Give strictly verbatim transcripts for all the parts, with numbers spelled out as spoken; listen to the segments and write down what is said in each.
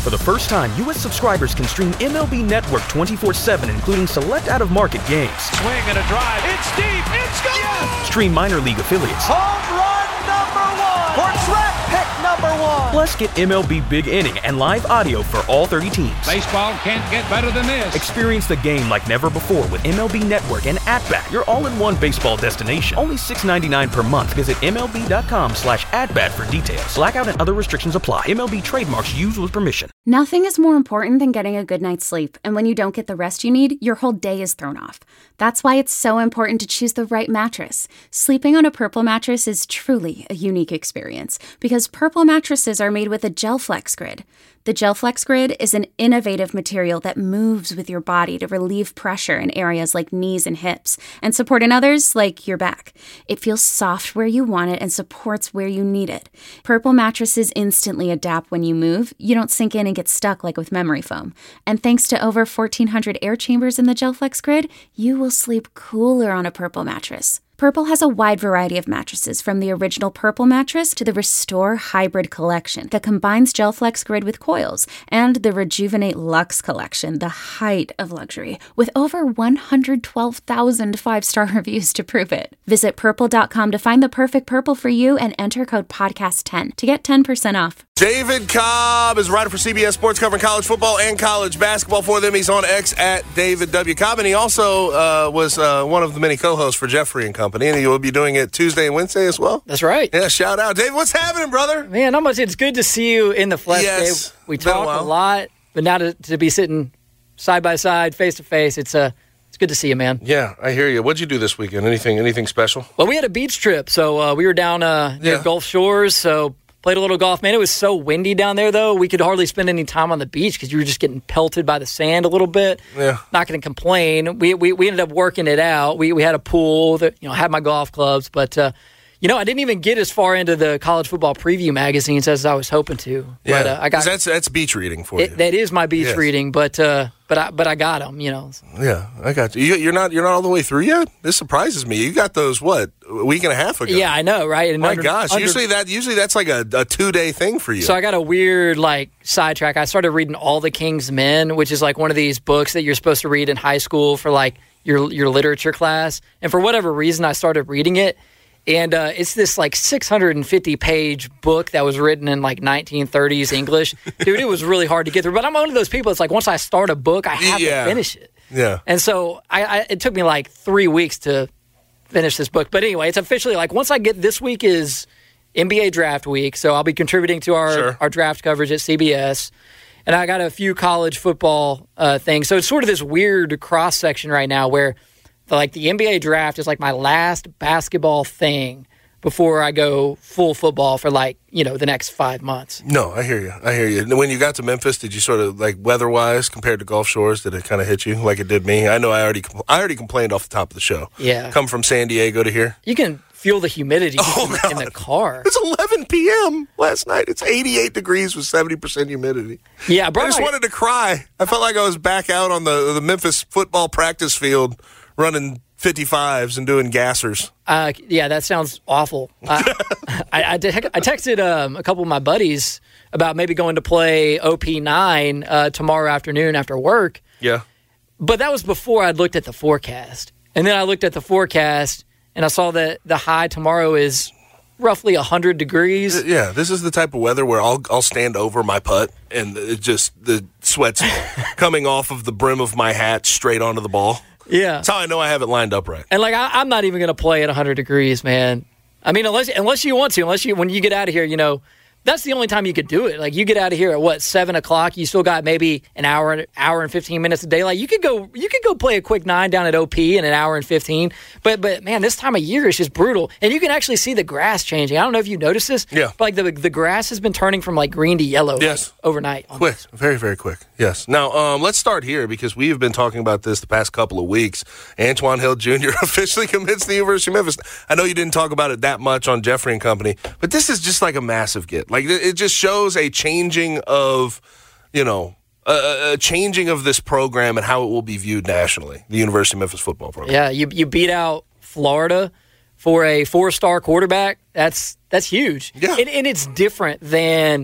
For the first time, U S subscribers can stream M L B Network twenty-four seven, including select out-of-market games. Swing and a drive. It's deep. It's gone. Yes. Stream minor league affiliates. Home run number one. For draft pick number one. Plus, get M L B Big Inning and live audio for all thirty teams. Baseball can't get better than this. Experience the game like never before with M L B Network and At-Bat, your all-in-one baseball destination. Only six dollars and ninety-nine cents per month. Visit M L B dot com slash at-bat for details. Blackout and other restrictions apply. M L B trademarks used with permission. Nothing is more important than getting a good night's sleep, and when you don't get the rest you need, your whole day is thrown off. That's why it's so important to choose the right mattress. Sleeping on a Purple mattress is truly a unique experience because Purple mattresses are made with a GelFlex Grid. The GelFlex Grid is an innovative material that moves with your body to relieve pressure in areas like knees and hips and support in others like your back. It feels soft where you want it and supports where you need it. Purple mattresses instantly adapt when you move. You don't sink in and get stuck like with memory foam. And thanks to over fourteen hundred air chambers in the GelFlex Grid, you will sleep cooler on a Purple mattress. Purple has a wide variety of mattresses, from the original Purple mattress to the Restore Hybrid collection that combines GelFlex Grid with coils, and the Rejuvenate Luxe collection, the height of luxury, with over one hundred twelve thousand five-star reviews to prove it. Visit purple dot com to find the perfect Purple for you and enter code podcast ten to get ten percent off. David Cobb is a writer for C B S Sports, covering college football and college basketball for them. He's on X at David W. Cobb, and he also uh, was uh, one of the many co-hosts for Jeffrey and Company, and he will be doing it Tuesday and Wednesday as well. That's right. Yeah, shout out. David, what's happening, brother? Man, not much. It's good to see you in the flesh, yes, Dave. We been a talk while. a lot, but now to, to be sitting side by side, face to face, it's uh, it's good to see you, man. Yeah, I hear you. What'd you do this weekend? Anything anything special? Well, we had a beach trip, so uh, we were down uh, near Yeah. Gulf Shores, so played a little golf. Man, it was so windy down there, though. We could hardly spend any time on the beach because you were just getting pelted by the sand a little bit. Yeah. Not going to complain. We, we we ended up working it out. We we had a pool that, you know, had my golf clubs, but uh, you know, I didn't even get as far into the college football preview magazines as I was hoping to. Yeah, but, uh, I got 'cause that's that's beach reading for it, you. that is my beach Yes. reading, but uh, but I but I got them. You know. Yeah, I got you. you. You're not you're not all the way through yet. This surprises me. You got those what a week and a half ago? Yeah, I know, right? And My under- gosh, under- usually that usually that's like a, a two day thing for you. So I got a weird like sidetrack. I started reading All the King's Men, which is like one of these books that you're supposed to read in high school for like your your literature class. And for whatever reason, I started reading it. And uh, it's this like six hundred fifty page book that was written in like nineteen thirties English. Dude, it was really hard to get through. But I'm one of those people. It's like once I start a book, I have Yeah. to finish it. Yeah. And so I, I it took me like three weeks to finish this book. But anyway, it's officially like once I get this week is N B A draft week. So I'll be contributing to our, Sure. our draft coverage at C B S. And I got a few college football uh, things. So it's sort of this weird cross section right now where the, like the N B A draft is like my last basketball thing before I go full football for like, you know, the next five months. No, I hear you. I hear you. When you got to Memphis, did you sort of like weather-wise compared to Gulf Shores? Did it kind of hit you like it did me? I know I already compl- I already complained off the top of the show. Yeah. Come from San Diego to here. You can feel the humidity Oh, in, God. in the car. It's eleven p.m. last night. It's eighty-eight degrees with seventy percent humidity. Yeah, I I brought just my- wanted to cry. I felt like I was back out on the the Memphis football practice field running fifty-fives and doing gassers. Uh, yeah, that sounds awful. Uh, I, I, te- I texted um, a couple of my buddies about maybe going to play O P nine uh, tomorrow afternoon after work, Yeah. but that was before I'd looked at the forecast. And then I looked at the forecast, and I saw that the high tomorrow is roughly one hundred degrees. Yeah, this is the type of weather where I'll I'll stand over my putt and it just the sweat's coming off of the brim of my hat straight onto the ball. Yeah. That's how I know I have it lined up right. And, like, I, I'm not even going to play at one hundred degrees, man. I mean, unless unless you want to, unless you, when you get out of here, you know, that's the only time you could do it. Like, you get out of here at, what, seven o'clock, you still got maybe an hour, hour and fifteen minutes of daylight. You could go you could go play a quick nine down at O P in an hour and fifteen. But, but man, this time of year is just brutal. And you can actually see the grass changing. I don't know if you noticed this. Yeah. But, like, the, the grass has been turning from, like, green to yellow Yes. like, overnight. Quick, very, very quick. Yes. Now, um, let's start here because we have been talking about this the past couple of weeks. Antoine Hill Junior officially commits to the University of Memphis. I know you didn't talk about it that much on Jeffrey and Company, but this is just like a massive get. Like, it just shows a changing of, you know, a, a changing of this program and how it will be viewed nationally, the University of Memphis football program. Yeah, you you beat out Florida for a four-star quarterback. That's that's huge. Yeah. And, and it's different than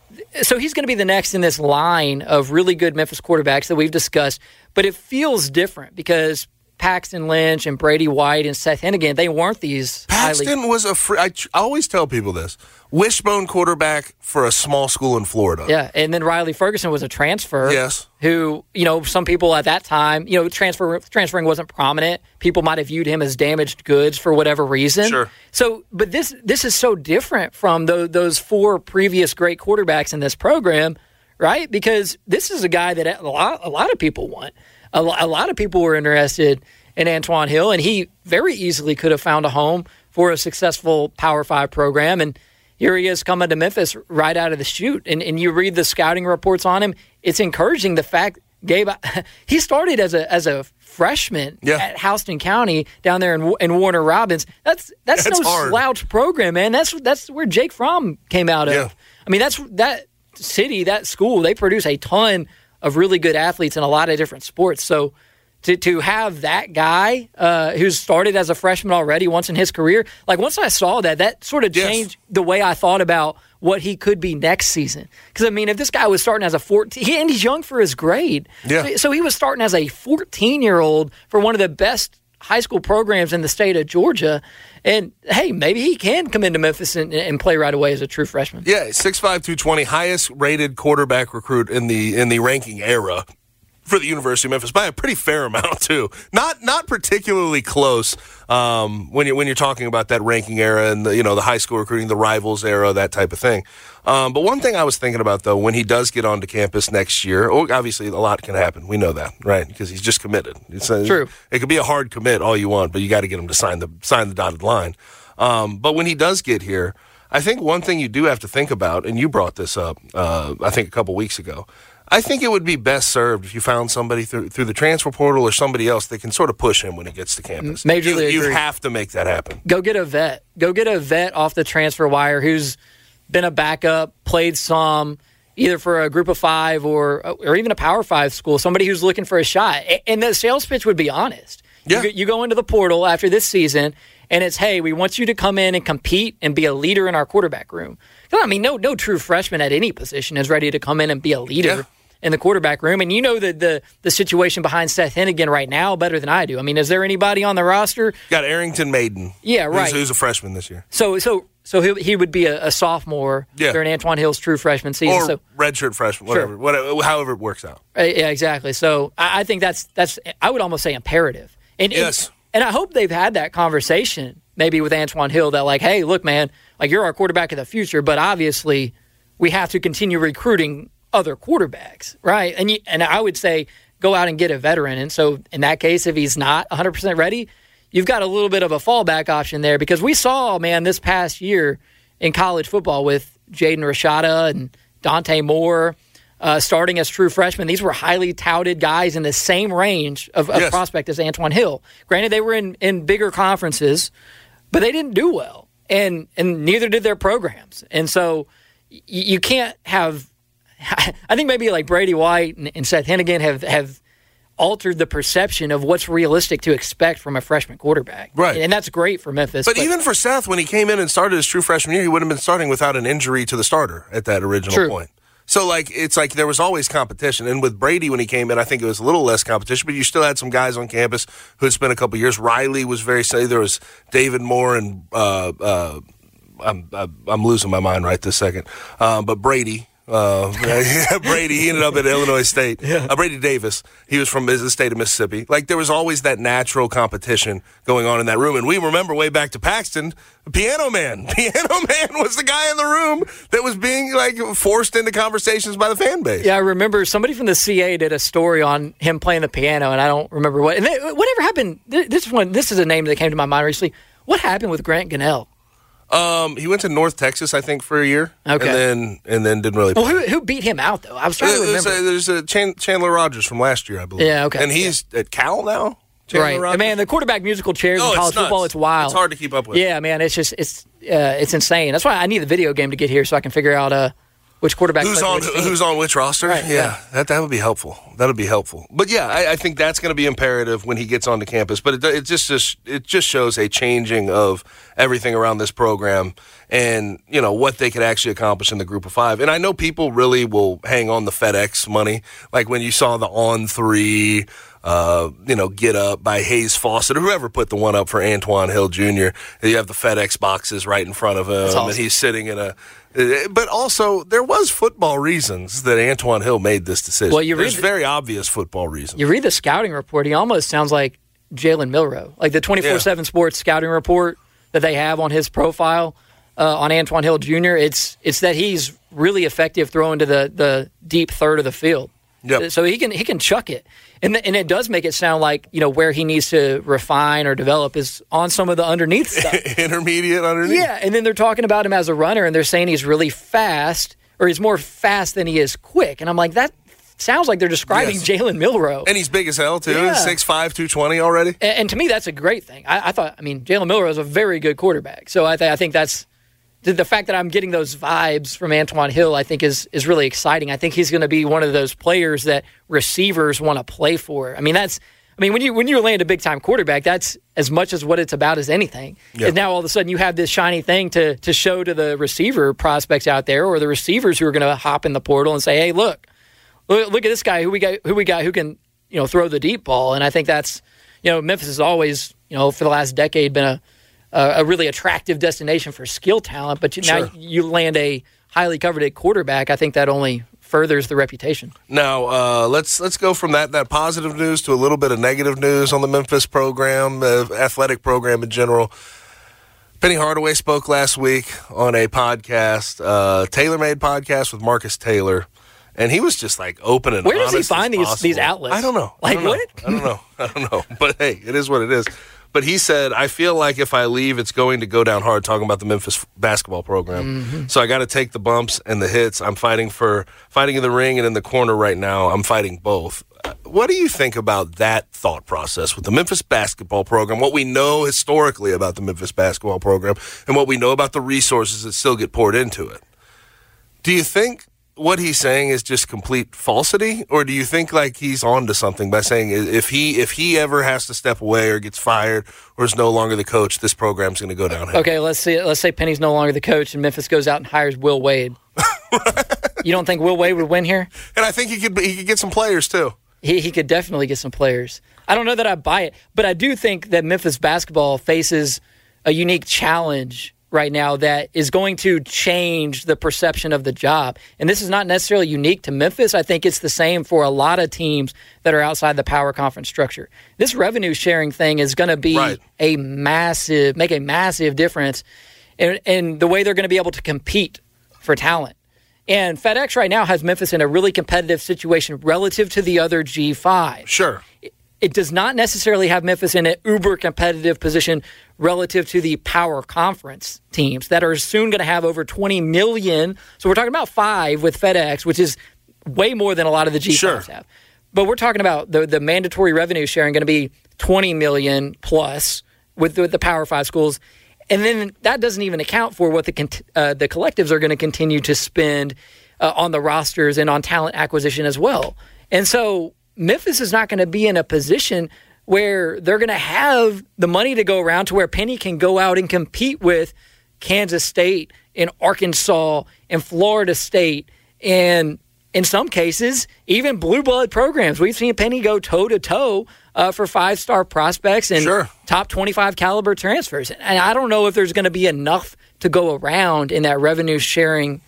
so he's going to be the next in this line of really good Memphis quarterbacks that we've discussed, but it feels different because Paxton Lynch and Brady White and Seth Hennigan, they weren't these Paxton highly... was a free, I, I always tell people this, wishbone quarterback for a small school in Florida. Yeah, and then Riley Ferguson was a transfer. Yes. Who, you know, some people at that time, you know, transfer transferring wasn't prominent. People might have viewed him as damaged goods for whatever reason. Sure. So, but this this is so different from the, those four previous great quarterbacks in this program, right? Because this is a guy that a lot, a lot of people want. A lot of people were interested in Antwan Hill, and he very easily could have found a home for a successful Power Five program. And here he is coming to Memphis right out of the chute. And, and you read the scouting reports on him, it's encouraging the fact, Gabe, he started as a as a freshman yeah. at Houston County down there in, in Warner Robins. That's that's, that's no hard. Slouch program, man. That's that's where Jake Fromm came out of. Yeah. I mean, that's that city, that school, they produce a ton of really good athletes in a lot of different sports. So to to have that guy uh, who's started as a freshman already once in his career, like once I saw that, that sort of changed yes. the way I thought about what he could be next season. Because, I mean, if this guy was starting as a fourteen, he, and he's young for his grade. Yeah. So, so he was starting as a fourteen-year-old for one of the best high school programs in the state of Georgia. And, hey, maybe he can come into Memphis and, and play right away as a true freshman. Yeah, six five, two twenty, highest rated quarterback recruit in the in the ranking era for the University of Memphis by a pretty fair amount too. Not not particularly close um, when you when you're talking about that ranking era and the, you know the high school recruiting, the rivals era, that type of thing. Um, but one thing I was thinking about though, when he does get onto campus next year, oh, obviously a lot can happen. We know that, right? Because he's just committed. It's a, True. It could be a hard commit all you want, but you got to get him to sign the sign the dotted line. Um, but when he does get here, I think one thing you do have to think about, and you brought this up, uh, I think a couple weeks ago. I think it would be best served if you found somebody through through the transfer portal or somebody else that can sort of push him when he gets to campus. Majorly you, you agree. have to make that happen. Go get a vet. Go get a vet off the transfer wire who's been a backup, played some, either for a group of five or or even a Power Five school, somebody who's looking for a shot. And the sales pitch would be honest. Yeah. You, you go into the portal after this season, and it's, hey, we want you to come in and compete and be a leader in our quarterback room. I mean, no no true freshman at any position is ready to come in and be a leader. Yeah. In the quarterback room. And you know the, the the situation behind Seth Hennigan right now better than I do. I mean, is there anybody on the roster? Got Arrington Maiden. Yeah, right. Who's, who's a freshman this year. So so so he, he would be a, a sophomore yeah. during Antwan Hill's true freshman season. Or so, redshirt freshman, whatever, sure. whatever, however it works out. Uh, yeah, exactly. So I, I think that's, that's I would almost say imperative. And, yes. And, and I hope they've had that conversation maybe with Antwan Hill that like, hey, look, man, like you're our quarterback of the future, but obviously we have to continue recruiting other quarterbacks, right? And you, and I would say go out and get a veteran. And so in that case, if he's not one hundred percent ready, you've got a little bit of a fallback option there because we saw, man, this past year in college football with Jaden Rashada and Dante Moore uh, starting as true freshmen. These were highly touted guys in the same range of, of yes. prospect as Antwan Hill. Granted, they were in, in bigger conferences, but they didn't do well. And, and neither did their programs. And so y- you can't have I think maybe like Brady White and, and Seth Hennigan have, have altered the perception of what's realistic to expect from a freshman quarterback. Right. And that's great for Memphis. But, but even for Seth, when he came in and started his true freshman year, he wouldn't have been starting without an injury to the starter at that original True. point. So, like, it's like there was always competition. And with Brady, when he came in, I think it was a little less competition, but you still had some guys on campus who had spent a couple years. Riley was very steady. There was David Moore and uh, uh, I'm, I'm losing my mind right this second. Um, but Brady. Uh, Brady, he ended up at Illinois State. Yeah. Uh, Brady Davis, he was from the state of Mississippi. Like, there was always that natural competition going on in that room. And we remember way back to Paxton, Piano Man. Piano Man was the guy in the room that was being, like, forced into conversations by the fan base. Yeah, I remember somebody from the C A did a story on him playing the piano, and I don't remember what. And they, whatever happened, this one, this is a name that came to my mind recently. What happened with Grant Gunnell? Um, he went to North Texas, I think, for a year. Okay. And then and then didn't really play. Well, who, who beat him out, though? I was trying to There's remember. a, there's a Chan- Chandler Rogers from last year, I believe. Yeah, okay. And he's yeah. at Cal now? Chandler right. Rogers? Man, the quarterback musical chairs oh, in college it's football, it's wild. It's hard to keep up with. Yeah, man, it's just, it's uh, it's insane. That's why I need the video game to get here so I can figure out uh, which quarterback who's on which who's on which roster. Right, yeah, yeah. that that would be helpful. That would be helpful. But yeah, I, I think that's going to be imperative when he gets onto campus. But it, it just, just it just shows a changing of everything around this program and, you know, what they could actually accomplish in the group of five. And I know people really will hang on the FedEx money, like when you saw the on three. Uh, you know, get up by Hayes Fawcett or whoever put the one up for Antwan Hill Junior You have the FedEx boxes right in front of him, awesome. and he's sitting in a. But also, there was football reasons that Antwan Hill made this decision. Well, you There's read the, very obvious football reasons. You read the scouting report; he almost sounds like Jalen Milroe, like the twenty-four seven yeah. Sports scouting report that they have on his profile uh, on Antwan Hill Junior It's it's that he's really effective throwing to the the deep third of the field. Yep. So he can he can chuck it. And the, and it does make it sound like, you know, where he needs to refine or develop is on some of the underneath stuff. Intermediate underneath. Yeah, and then they're talking about him as a runner, and they're saying he's really fast, or he's more fast than he is quick. And I'm like, that sounds like they're describing yes. Jalen Milroe. And he's big as hell, too. Yeah. six five, two twenty already. And, and to me, that's a great thing. I, I thought, I mean, Jalen Milroe is a very good quarterback. So I, th- I think that's the fact that I'm getting those vibes from Antwan Hill, I think, is is really exciting. I think he's going to be one of those players that receivers want to play for. I mean, that's, I mean, when you when you land a big time quarterback, that's as much as what it's about as anything. Yep. And now all of a sudden you have this shiny thing to to show to the receiver prospects out there, or the receivers who are going to hop in the portal and say, "Hey, look, look, look at this guy who we got, who we got, who can, you know, throw the deep ball." And I think that's, you know, Memphis has always, you know, for the last decade been a a really attractive destination for skill talent, but you, sure. now you land a highly coveted quarterback. I think that only furthers the reputation. Now, uh, let's let's go from that that positive news to a little bit of negative news on the Memphis program, uh, athletic program in general. Penny Hardaway spoke last week on a podcast, uh, TaylorMade podcast with Marcus Taylor, and he was just like open and Where honest does he find as these possible. these outlets? I don't know. Like I don't know. what? I don't know. I don't know. But hey, it is what it is. But he said, I feel like if I leave, it's going to go down hard, talking about the Memphis basketball program. Mm-hmm. So I got to take the bumps and the hits. I'm fighting for fighting in the ring and in the corner right now. I'm fighting both. What do you think about that thought process with the Memphis basketball program, what we know historically about the Memphis basketball program, and what we know about the resources that still get poured into it? Do you think what he's saying is just complete falsity, or do you think like he's on to something by saying if he if he ever has to step away or gets fired or is no longer the coach, this program's going to go downhill? Okay, let's see. Let's say Penny's no longer the coach and Memphis goes out and hires Will Wade. You don't think Will Wade would win here? And I think he could he could get some players too. He he could definitely get some players. I don't know that I buy it, but I do think that Memphis basketball faces a unique challenge right now that is going to change the perception of the job. And this is not necessarily unique to Memphis. I think it's the same for a lot of teams that are outside the power conference structure. This revenue sharing thing is going to be right. a massive, make a massive difference in, in the way they're going to be able to compete for talent. And FedEx right now has Memphis in a really competitive situation relative to the other G five. Sure. It does not necessarily have Memphis in an uber competitive position relative to the power conference teams that are soon going to have over twenty million. So we're talking about five with FedEx, which is way more than a lot of the G fives sure. have. But we're talking about the, the mandatory revenue sharing going to be twenty million plus with, with the Power Five schools. And then that doesn't even account for what the uh, the collectives are going to continue to spend uh, on the rosters and on talent acquisition as well. And so Memphis is not going to be in a position where they're going to have the money to go around to where Penny can go out and compete with Kansas State and Arkansas and Florida State and, in some cases, even blue blood programs. We've seen Penny go toe-to-toe uh, for five-star prospects and sure. top twenty-five caliber transfers. And I don't know if there's going to be enough to go around in that revenue-sharing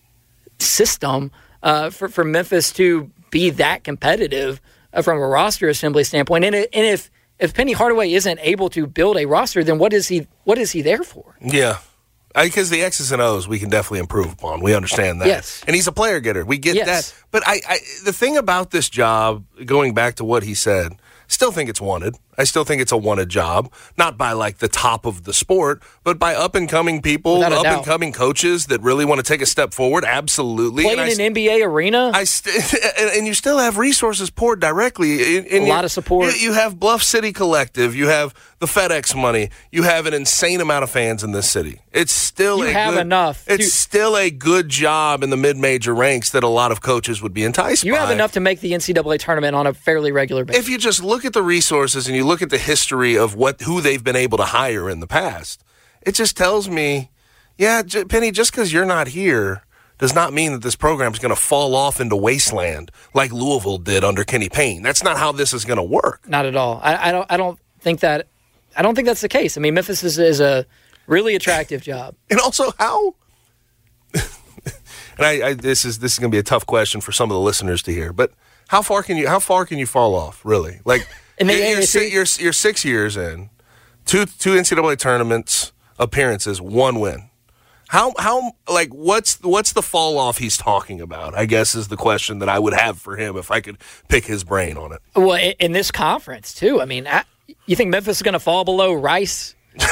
system uh, for, for Memphis to be that competitive uh, from a roster assembly standpoint. And, it, and if if Penny Hardaway isn't able to build a roster, then what is he what is he there for? Yeah. Because the X's and O's we can definitely improve upon. We understand that. Yes. And he's a player getter. We get yes. that. But I, I, the thing about this job, going back to what he said, still think it's wanted. I still think it's a wanted job, not by like the top of the sport, but by up and coming people, up and coming coaches that really want to take a step forward. Absolutely. Playing in an N B A arena. I st- and, and you still have resources poured directly. In, in a your, lot of support. You, you have Bluff City Collective. You have the FedEx money. You have an insane amount of fans in this city. It's still you a have good, enough. It's you, still a good job in the mid-major ranks that a lot of coaches would be enticed you by. You have enough to make the N C double A tournament on a fairly regular basis. If you just look at the resources and you look at the history of what who they've been able to hire in the past, it just tells me, yeah, J- Penny, just because you're not here does not mean that this program is going to fall off into wasteland like Louisville did under Kenny Payne. That's not how this is going to work. Not at all. I, I don't. I don't think that. I don't think that's the case. I mean, Memphis is, is a really attractive job. And also, how? and I, I this is this is going to be a tough question for some of the listeners to hear, but how far can you how far can you fall off? Really, like. And you're, you're, si- you're, you're six years in, two two N C double A tournaments appearances, one win. How how like what's what's the fall off he's talking about? I guess is the question that I would have for him if I could pick his brain on it. Well, in this conference too. I mean, I, you think Memphis is going to fall below Rice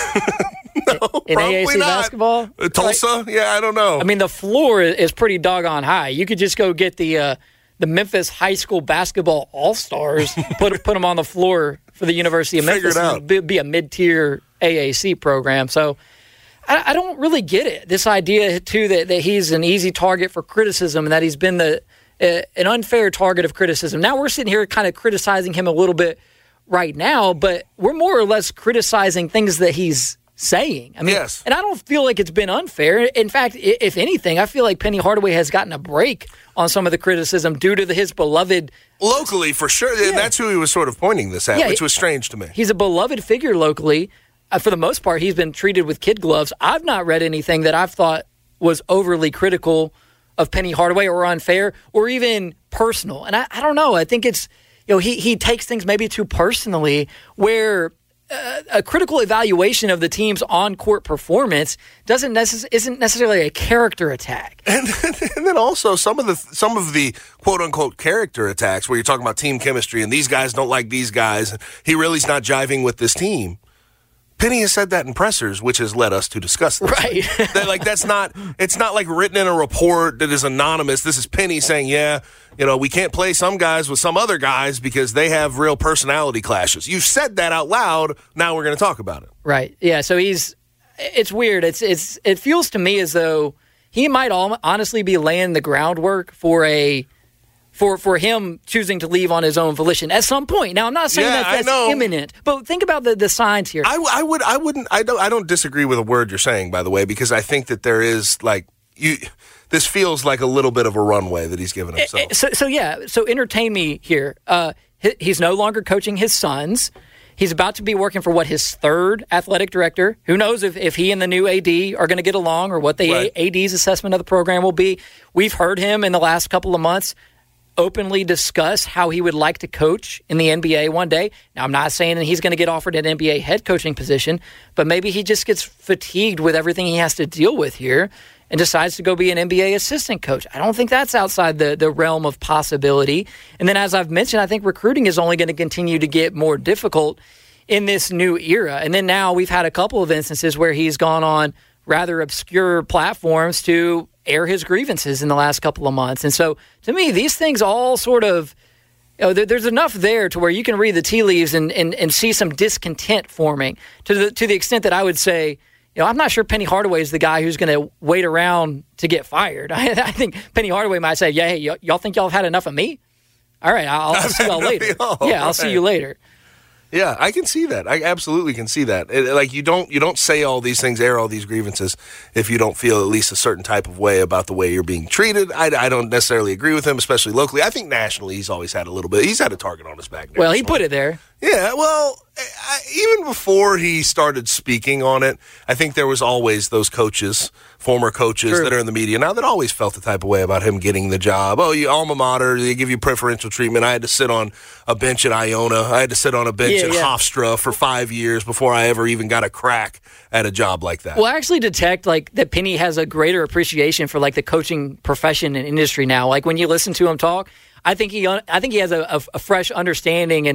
no, in A A C not. basketball? Uh, Tulsa? Like, yeah, I don't know. I mean, the floor is pretty doggone high. You could just go get the. Uh, The Memphis High School Basketball All-Stars, put put them on the floor for the University of Memphis. It would be a mid-tier A A C program. So I, I don't really get it. This idea, too, that, that he's an easy target for criticism and that he's been the uh, an unfair target of criticism. Now we're sitting here kind of criticizing him a little bit right now, but we're more or less criticizing things that he's saying. I mean, yes. And I don't feel like it's been unfair. In fact, if anything, I feel like Penny Hardaway has gotten a break on some of the criticism due to the, his beloved... Locally, for sure. Yeah. And that's who he was sort of pointing this at, yeah, which was strange to me. He's a beloved figure locally. Uh, for the most part, he's been treated with kid gloves. I've not read anything that I've thought was overly critical of Penny Hardaway or unfair or even personal. And I, I don't know. I think it's, you know, he, he takes things maybe too personally where... Uh, a critical evaluation of the team's on-court performance doesn't necess- isn't necessarily a character attack. And, and then also some of the some of the quote-unquote character attacks where you're talking about team chemistry and these guys don't like these guys. He really's not jiving with this team. Penny has said that in pressers, which has led us to discuss this. Right. that, like that's not it's not like written in a report that is anonymous. This is Penny saying, yeah, you know, we can't play some guys with some other guys because they have real personality clashes. You've said that out loud. Now we're going to talk about it. Right. Yeah. So he's. It's weird. It's it's. It feels to me as though he might all, honestly be laying the groundwork for a. For, for him choosing to leave on his own volition at some point. Now, I'm not saying yeah, that that's imminent, but think about the, the signs here. I, I would, I wouldn't, I don't, I don't disagree with a word you're saying, by the way, because I think that there is like you. This feels like a little bit of a runway that he's given himself. So, so yeah. So entertain me here. Uh, he, he's no longer coaching his sons. He's about to be working for what his third athletic director. Who knows if, if he and the new A D are going to get along or what the right. A D's assessment of the program will be. We've heard him in the last couple of months openly discuss how he would like to coach in the N B A one day. Now, I'm not saying that he's going to get offered an N B A head coaching position, but maybe he just gets fatigued with everything he has to deal with here and decides to go be an N B A assistant coach. I don't think that's outside the, the realm of possibility. And then, as I've mentioned, I think recruiting is only going to continue to get more difficult in this new era. And then now we've had a couple of instances where he's gone on rather obscure platforms to air his grievances in the last couple of months. And so, to me, these things all sort of, you know, there, there's enough there to where you can read the tea leaves and, and, and see some discontent forming to the to the extent that I would say, you know, I'm not sure Penny Hardaway is the guy who's going to wait around to get fired. I, I think Penny Hardaway might say, yeah, hey, y- y'all think y'all have had enough of me? All right, I'll, I'll see y'all later. All, yeah, I'll right. see you later. Yeah, I can see that. I absolutely can see that. It, like you don't you don't say all these things, air all these grievances, if you don't feel at least a certain type of way about the way you're being treated. I, I don't necessarily agree with him, especially locally. I think nationally he's always had a little bit. He's had a target on his back. Well, he put it there. Yeah, well, I, even before he started speaking on it, I think there was always those coaches, former coaches True. that are in the media now that always felt the type of way about him getting the job. Oh, you alma mater, they give you preferential treatment. I had to sit on a bench at Iona. I had to sit on a bench Yeah, at yeah. Hofstra for five years before I ever even got a crack at a job like that. Well, I actually detect like that Penny has a greater appreciation for like the coaching profession and industry now. Like when you listen to him talk, I think he I think he has a, a, a fresh understanding and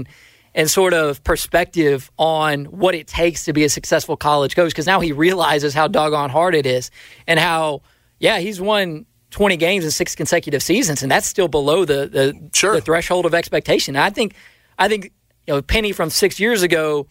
and sort of perspective on what it takes to be a successful college coach, because now he realizes how doggone hard it is and how, yeah, he's won twenty games in six consecutive seasons, and that's still below the the, sure. the threshold of expectation. And I think, I think you know, Penny from six years ago,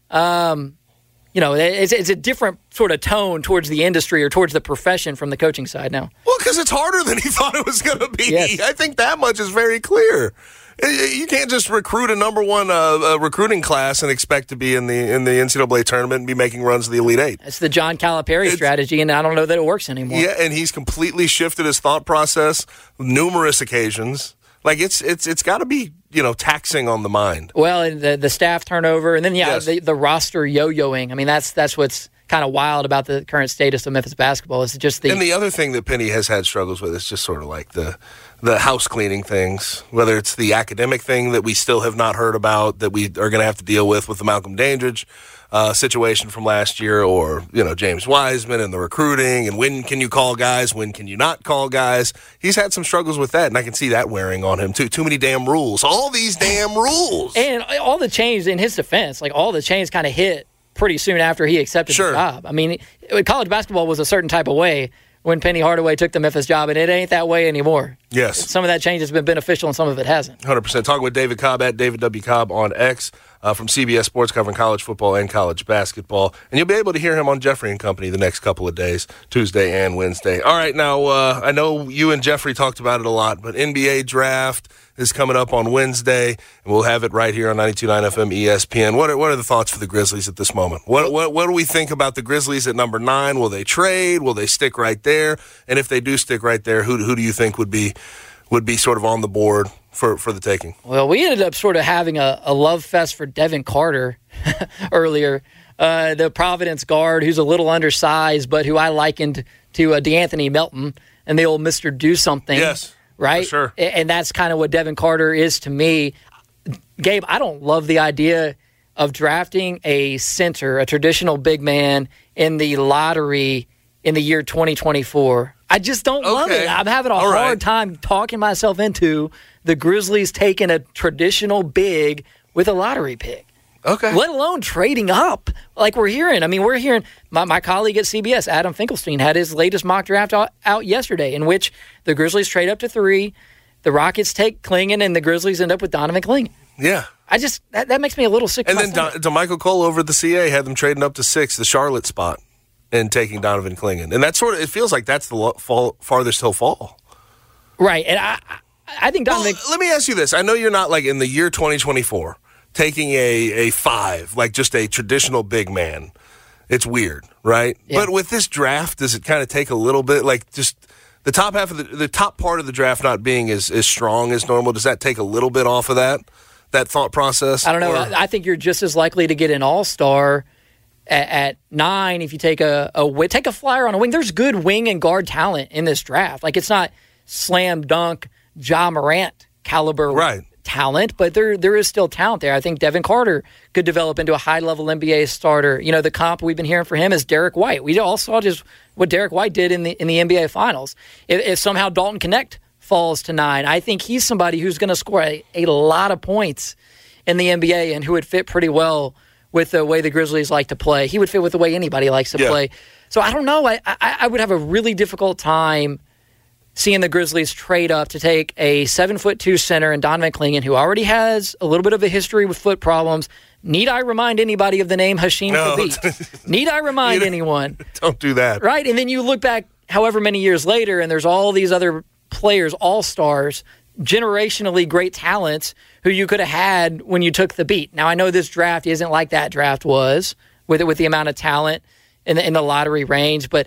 um, you know, it's, it's a different sort of tone towards the industry or towards the profession from the coaching side now. Well, because it's harder than he thought it was going to be. Yes. I think that much is very clear. You can't just recruit a number one uh, recruiting class and expect to be in the in the N C double A tournament and be making runs to the Elite Eight. It's the John Calipari it's, strategy, and I don't know that it works anymore. Yeah, and he's completely shifted his thought process numerous occasions. Like it's it's it's got to be, you know, taxing on the mind. Well, and the the staff turnover, and then yeah, yes. the, the roster yo-yoing. I mean, that's that's what's kind of wild about the current status of Memphis basketball. Is just the and the other thing that Penny has had struggles with is just sort of like the the house cleaning things, whether it's the academic thing that we still have not heard about that we are going to have to deal with with the Malcolm Dandridge uh, situation from last year, or, you know, James Wiseman and the recruiting and when can you call guys, when can you not call guys. He's had some struggles with that, and I can see that wearing on him too. Too many damn rules. All these damn rules. And all the change in his defense, like all the change kind of hit pretty soon after he accepted sure. the job. I mean, college basketball was a certain type of way when Penny Hardaway took the Memphis job, and it ain't that way anymore. Yes. Some of that change has been beneficial, and some of it hasn't. one hundred percent. Talking with David Cobb at David W. Cobb on X uh, from C B S Sports, covering college football and college basketball. And you'll be able to hear him on Jeffrey and Company the next couple of days, Tuesday and Wednesday. All right, now, uh, I know you and Jeffrey talked about it a lot, but N B A draft is coming up on Wednesday, and we'll have it right here on ninety-two point nine F M E S P N. What are, what are the thoughts for the Grizzlies at this moment? What, what what do we think about the Grizzlies at number nine? Will they trade? Will they stick right there? And if they do stick right there, who who do you think would be would be sort of on the board for, for the taking? Well, we ended up sort of having a, a love fest for Devin Carter earlier, uh, the Providence guard who's a little undersized, but who I likened to uh, DeAnthony Melton and the old Mister Do Something. Yes. Right? Sure. And that's kind of what Devin Carter is to me. Gabe, I don't love the idea of drafting a center, a traditional big man, in the lottery in the year twenty twenty-four. I just don't okay. love it. I'm having a All hard right. time talking myself into the Grizzlies taking a traditional big with a lottery pick. Okay. Let alone trading up like we're hearing. I mean, we're hearing my, my colleague at C B S, Adam Finkelstein, had his latest mock draft out, out yesterday in which the Grizzlies trade up to three, the Rockets take Clingan, and the Grizzlies end up with Donovan Clingan. Yeah. I just, that, that makes me a little sick. And to then my Don, Michael Cole over at the C A had them trading up to six, the Charlotte spot, and taking Donovan Clingan. And that sort of, it feels like that's the lo- fall, farthest he'll fall. Right. And I, I think Donovan. Well, let me ask you this. I know you're not like in the year twenty twenty-four taking a, a five, like just a traditional big man. It's weird, right? Yeah. But with this draft, does it kind of take a little bit, like just the top half of the, the top part of the draft not being as, as strong as normal, does that take a little bit off of that, that thought process? I don't know. Or? I, I think you're just as likely to get an all-star at, at nine if you take a, a take a flyer on a wing. There's good wing and guard talent in this draft. Like, it's not slam dunk Ja Morant caliber right. talent, but there there is still talent there. I think Devin Carter could develop into a high-level N B A starter. You know, the comp we've been hearing for him is Derek White. We all saw just what Derek White did in the in the N B A Finals. If, if somehow Dalton Knecht falls to nine, I think he's somebody who's going to score a, a lot of points in the N B A and who would fit pretty well with the way the Grizzlies like to play. He would fit with the way anybody likes to yeah. play. So I don't know. I, I I would have a really difficult time seeing the Grizzlies trade up to take a seven foot two center and Donovan Clingan, who already has a little bit of a history with foot problems. Need I remind anybody of the name Hasheem No. Thabeet? Need I remind anyone? Don't do that. Right? And then you look back however many years later, and there's all these other players, all-stars, generationally great talents who you could have had when you took the beat. Now, I know this draft isn't like that draft was with it, with the amount of talent in the, in the lottery range, but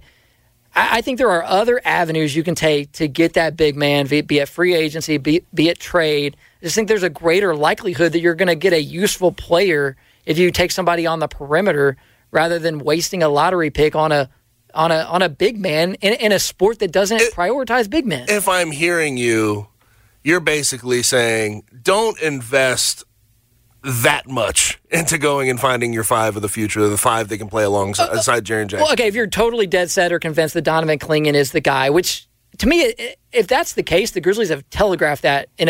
I think there are other avenues you can take to get that big man, be it free agency, be, be it trade. I just think there's a greater likelihood that you're going to get a useful player if you take somebody on the perimeter rather than wasting a lottery pick on a on a on a big man in, in a sport that doesn't it, prioritize big men. If I'm hearing you, you're basically saying don't invest that much into going and finding your five of the future, the five that can play alongside uh, Jaren Jackson. Well, okay, if you're totally dead set or convinced that Donovan Clingan is the guy, which to me, if that's the case, the Grizzlies have telegraphed that in a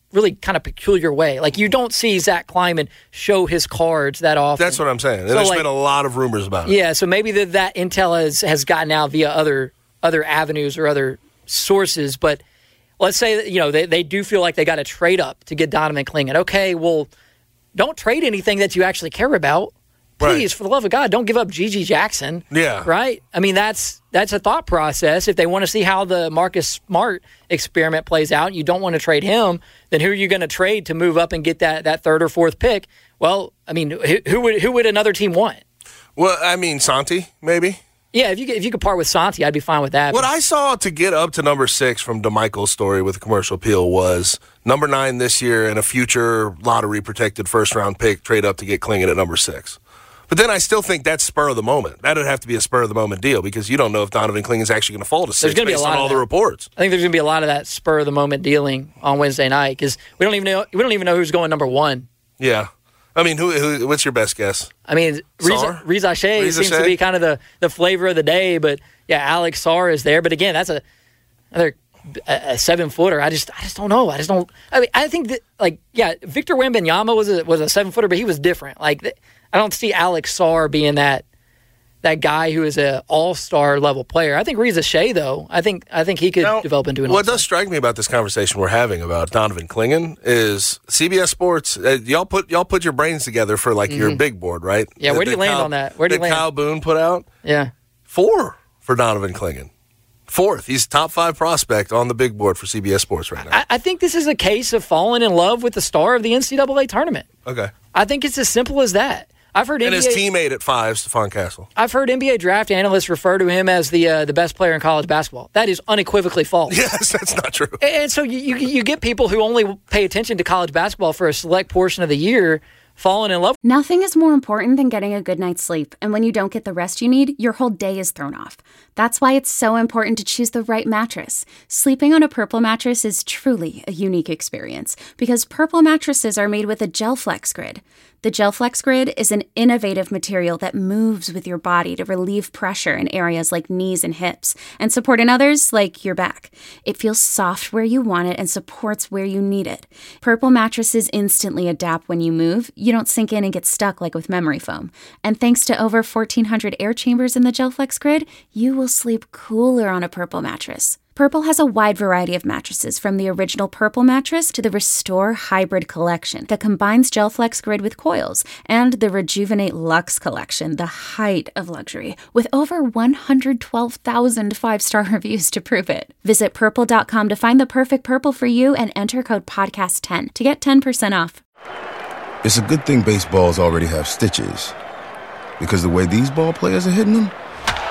really kind of peculiar way. Like, you don't see Zach Kleiman show his cards that often. That's what I'm saying. And so there's like, been a lot of rumors about it. Yeah, so maybe the, that intel has, has gotten out via other other avenues or other sources. But let's say that, you know, they, they do feel like they got to trade up to get Donovan Clingan. Okay, well, don't trade anything that you actually care about. Please, right. For the love of God, don't give up Gigi Jackson. Yeah. Right? I mean, that's that's a thought process. If they want to see how the Marcus Smart experiment plays out, and you don't want to trade him, then who are you going to trade to move up and get that, that third or fourth pick? Well, I mean, who, who would who would another team want? Well, I mean, Santi, maybe. Yeah, if you could, if you could part with Santi, I'd be fine with that. What I saw to get up to number six from DeMichael's story with the commercial appeal was number nine this year and a future lottery-protected first-round pick trade up to get Clingan at number six. But then I still think that's spur of the moment. That would have to be a spur of the moment deal because you don't know if Donovan Clingan is actually going to fall to six based on all the reports. I think there's going to be a lot of that spur of the moment dealing on Wednesday night because we don't even know we don't even know who's going number one. Yeah, I mean, who? who what's your best guess? I mean, Riza, Riza Shea Riza seems Shea? to be kind of the, the flavor of the day, but yeah, Alex Sarr is there. But again, that's a another a, a seven footer. I just I just don't know. I just don't. I mean, I think that like yeah, Victor Wembanyama was a was a seven footer, but he was different. Like. The, I don't see Alex Sarr being that that guy who is an all-star level player. I think Riza Shea, though, I think I think he could now, develop into an what all-star. What does strike me about this conversation we're having about Donovan Clingan is C B S Sports. Uh, y'all put y'all put your brains together for like mm-hmm. your big board, right? Yeah, where do you land Kyle, on that? Where do you land? Kyle Boone put out. Yeah, four for Donovan Clingan. Fourth, he's top five prospect on the big board for C B S Sports right now. I, I think this is a case of falling in love with the star of the N C double A tournament. Okay, I think it's as simple as that. I've heard and N B A, his teammate at five, Stephon Castle. I've heard N B A draft analysts refer to him as the uh, the best player in college basketball. That is unequivocally false. Yes, that's not true. And, and so you, you you get people who only pay attention to college basketball for a select portion of the year falling in love. Nothing is more important than getting a good night's sleep. And when you don't get the rest you need, your whole day is thrown off. That's why it's so important to choose the right mattress. Sleeping on a Purple mattress is truly a unique experience because Purple mattresses are made with a GelFlex grid. The GelFlex grid is an innovative material that moves with your body to relieve pressure in areas like knees and hips and support in others like your back. It feels soft where you want it and supports where you need it. Purple mattresses instantly adapt when you move. You don't sink in and get stuck like with memory foam. And thanks to over fourteen hundred air chambers in the GelFlex grid, you will sleep cooler on a Purple mattress. Purple has a wide variety of mattresses, from the original Purple mattress to the Restore Hybrid collection that combines GelFlex grid with coils, and the Rejuvenate Luxe collection, the height of luxury, with over one hundred twelve thousand five-star reviews to prove it. Visit purple dot com to find the perfect Purple for you and enter code podcast ten to get ten percent off. It's a good thing baseballs already have stitches, because the way these ball players are hitting them,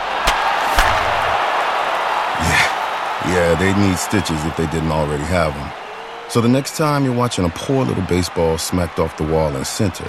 yeah, they need stitches if they didn't already have them. So the next time you're watching a poor little baseball smacked off the wall in center,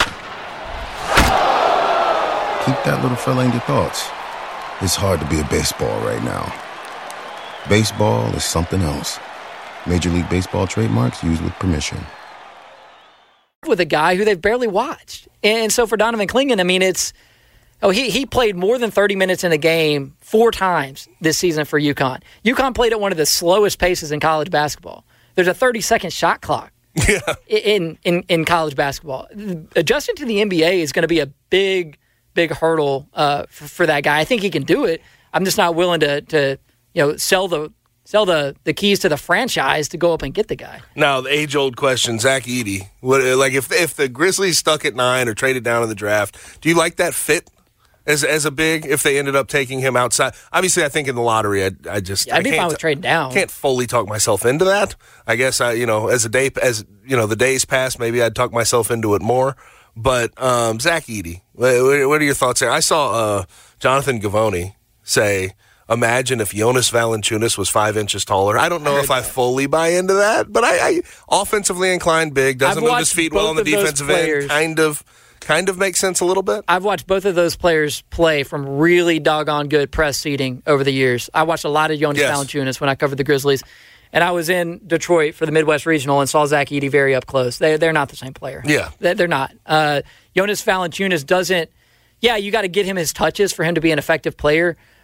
keep that little fella in your thoughts. It's hard to be a baseball right now. Baseball is something else. Major League Baseball trademarks used with permission. With a guy who they've barely watched. And so for Donovan Clingan, I mean, it's... Oh, he he played more than thirty minutes in a game four times this season for UConn. UConn played at one of the slowest paces in college basketball. There's a thirty-second shot clock yeah. in, in, in college basketball. Adjusting to the N B A is going to be a big, big hurdle uh, for, for that guy. I think he can do it. I'm just not willing to, to you know, sell the sell the, the keys to the franchise to go up and get the guy. Now, the age-old question, Zach Edey. What, like, if if the Grizzlies stuck at nine or traded down in the draft, do you like that fit? As as a big, if they ended up taking him outside, obviously, I think in the lottery, I, I just yeah, I'd be I can't, fine with trading down. Can't fully talk myself into that. I guess I, you know, as a day, as you know, the days pass, maybe I'd talk myself into it more. But um, Zach Edey, what, what are your thoughts there? I saw uh, Jonathan Givony say, "Imagine if Jonas Valanciunas was five inches taller." I don't know I if I fully buy into that, but I, I offensively inclined, big, doesn't I've move his feet well on the defensive end, kind of. Kind of makes sense a little bit. I've watched both of those players play from really doggone good press seating over the years. I watched a lot of Jonas yes. Valanciunas when I covered the Grizzlies, and I was in Detroit for the Midwest Regional and saw Zach Edey very up close. They, they're not the same player. Yeah. They're, they're not. Uh, Jonas Valanciunas doesn't – yeah, you got to get him his touches for him to be an effective player,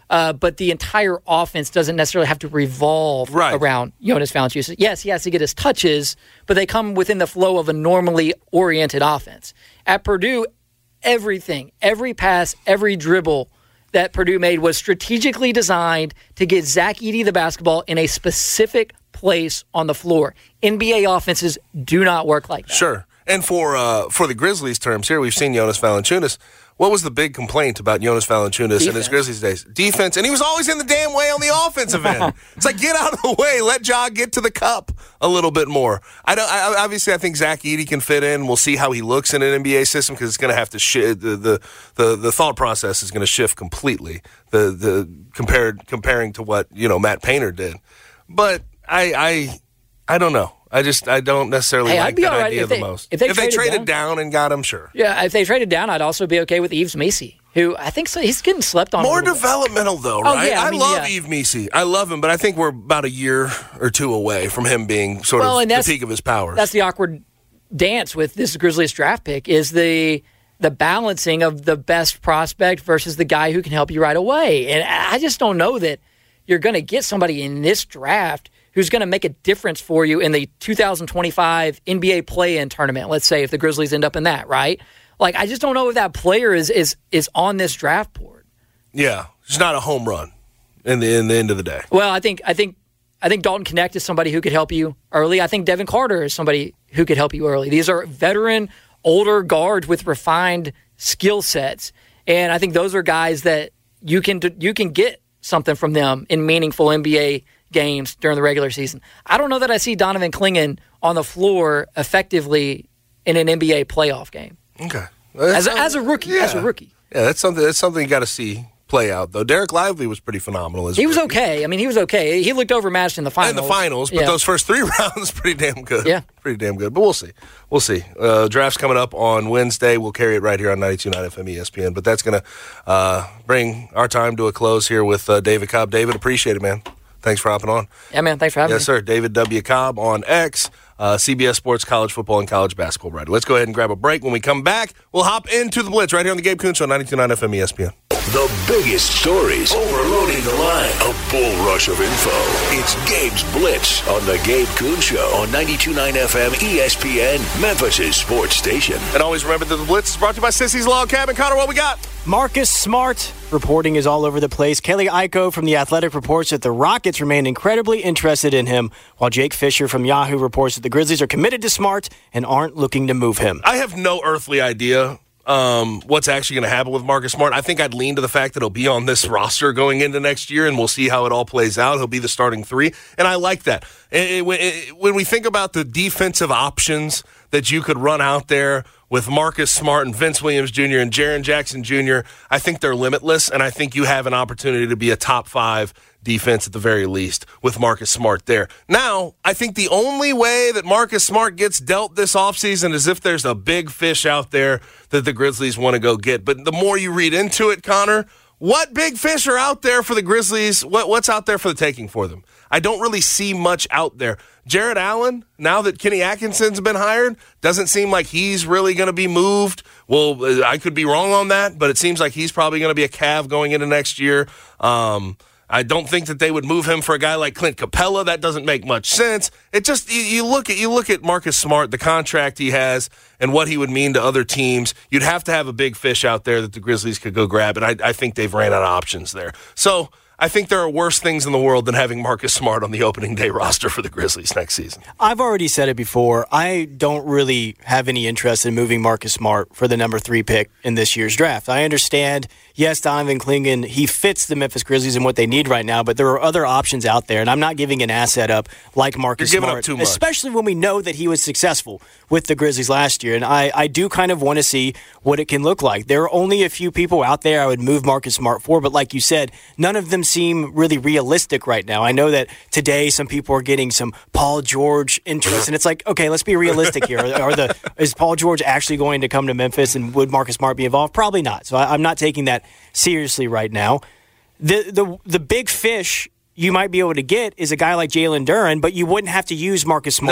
Uh, but the entire offense doesn't necessarily have to revolve right. around Jonas Valanciunas. Yes, he has to get his touches, but they come within the flow of a normally oriented offense. At Purdue, everything, every pass, every dribble that Purdue made was strategically designed to get Zach Edey the basketball in a specific place on the floor. N B A offenses do not work like that. Sure. And for uh, for the Grizzlies terms here, we've seen Jonas Valanciunas. What was the big complaint about Jonas Valanciunas Defense. in his Grizzlies days? Defense. And he was always in the damn way on the offensive end. It's like, get out of the way. Let Ja get to the cup a little bit more. I don't. I, obviously, I think Zach Edey can fit in. We'll see how he looks in an N B A system because it's going to have to shift. The, the, the, the thought process is going to shift completely the the compared comparing to what, you know, Matt Painter did. But I I I don't know. I just I don't necessarily hey, like that right idea they, the most. If they, if traded, they traded down, down and got him, sure. Yeah, if they traded down, I'd also be okay with Yves Messi, who I think so, he's getting slept on. More a developmental, bit. though, Oh, right? yeah, I, I mean, love yeah. Yves Messi. I love him, but I think we're about a year or two away from him being sort well, of the and peak of his powers. That's the awkward dance with this Grizzlies draft pick is the the balancing of the best prospect versus the guy who can help you right away. And I just don't know that you're going to get somebody in this draft who's going to make a difference for you in the two thousand twenty-five N B A play-in tournament, let's say, if the Grizzlies end up in that, right? Like, I just don't know if that player is is is on this draft board. Yeah, it's not a home run in the in the end of the day. Well, I think I think I think Dalton Knecht is somebody who could help you early. I think Devin Carter is somebody who could help you early. These are veteran, older guards with refined skill sets, and I think those are guys that you can you can get something from them in meaningful N B A games during the regular season. I don't know that I see Donovan Clingan on the floor effectively in an N B A playoff game. Okay, as a, as a rookie, yeah. as a rookie. Yeah, that's something. That's something you got to see play out, though. Derek Lively was pretty phenomenal. As he was rookie. okay. I mean, he was okay. He looked overmatched in the finals. In the finals, but yeah. those first three rounds, pretty damn good. Yeah. Pretty damn good. But we'll see. We'll see. Uh, draft's coming up on Wednesday. We'll carry it right here on ninety-two point nine F M E S P N. But that's going to uh, bring our time to a close here with uh, David Cobb. David, appreciate it, man. Thanks for hopping on. Yeah, man. Thanks for having yes, me. Yes, sir. David W. Cobb on X, uh, C B S Sports college football and college basketball writer. Let's go ahead and grab a break. When we come back, we'll hop into the Blitz right here on the Gabe Kuhn Show, ninety-two point nine F M E S P N. The biggest stories, overloading the line, a bull rush of info. It's Gabe's Blitz on the Gabe Kuhn Show on ninety-two point nine F M E S P N, Memphis' sports station. And always remember that the Blitz is brought to you by Sissy's Log Cabin. Connor, what we got? Marcus Smart reporting is all over the place. Kelly Iko from The Athletic reports that the Rockets remain incredibly interested in him, while Jake Fisher from Yahoo reports that the Grizzlies are committed to Smart and aren't looking to move him. I have no earthly idea um, what's actually going to happen with Marcus Smart. I think I'd lean to the fact that he'll be on this roster going into next year, and we'll see how it all plays out. He'll be the starting three, and I like that. It, it, it, when we think about the defensive options that you could run out there with Marcus Smart and Vince Williams Junior and Jaren Jackson Junior, I think they're limitless, and I think you have an opportunity to be a top five defense at the very least with Marcus Smart there. Now, I think the only way that Marcus Smart gets dealt this offseason is if there's a big fish out there that the Grizzlies want to go get. But the more you read into it, Connor, what big fish are out there for the Grizzlies? What, what's out there for the taking for them? I don't really see much out there. Jared Allen, now that Kenny Atkinson's been hired, doesn't seem like he's really going to be moved. Well, I could be wrong on that, but it seems like he's probably going to be a Cav going into next year. Um, I don't think that they would move him for a guy like Clint Capella. That doesn't make much sense. It just you, you look at you look at Marcus Smart, the contract he has, and what he would mean to other teams. You'd have to have a big fish out there that the Grizzlies could go grab, and I, I think they've ran out of options there. So I think there are worse things in the world than having Marcus Smart on the opening day roster for the Grizzlies next season. I've already said it before. I don't really have any interest in moving Marcus Smart for the number three pick in this year's draft. I understand, yes, Donovan Clingan, he fits the Memphis Grizzlies and what they need right now, but there are other options out there, and I'm not giving an asset up like Marcus You're giving Smart, up too much. Especially when we know that he was successful with the Grizzlies last year, and I, I do kind of want to see what it can look like. There are only a few people out there I would move Marcus Smart for, but like you said, none of them seem really realistic right now. I know that today some people are getting some Paul George interest, and it's like, okay, let's be realistic here. Are, are the is Paul George actually going to come to Memphis, and would Marcus Smart be involved? Probably not. So I, I'm not taking that seriously right now. The the the big fish you might be able to get is a guy like Jalen Duren, but you wouldn't have to use Marcus Smart No.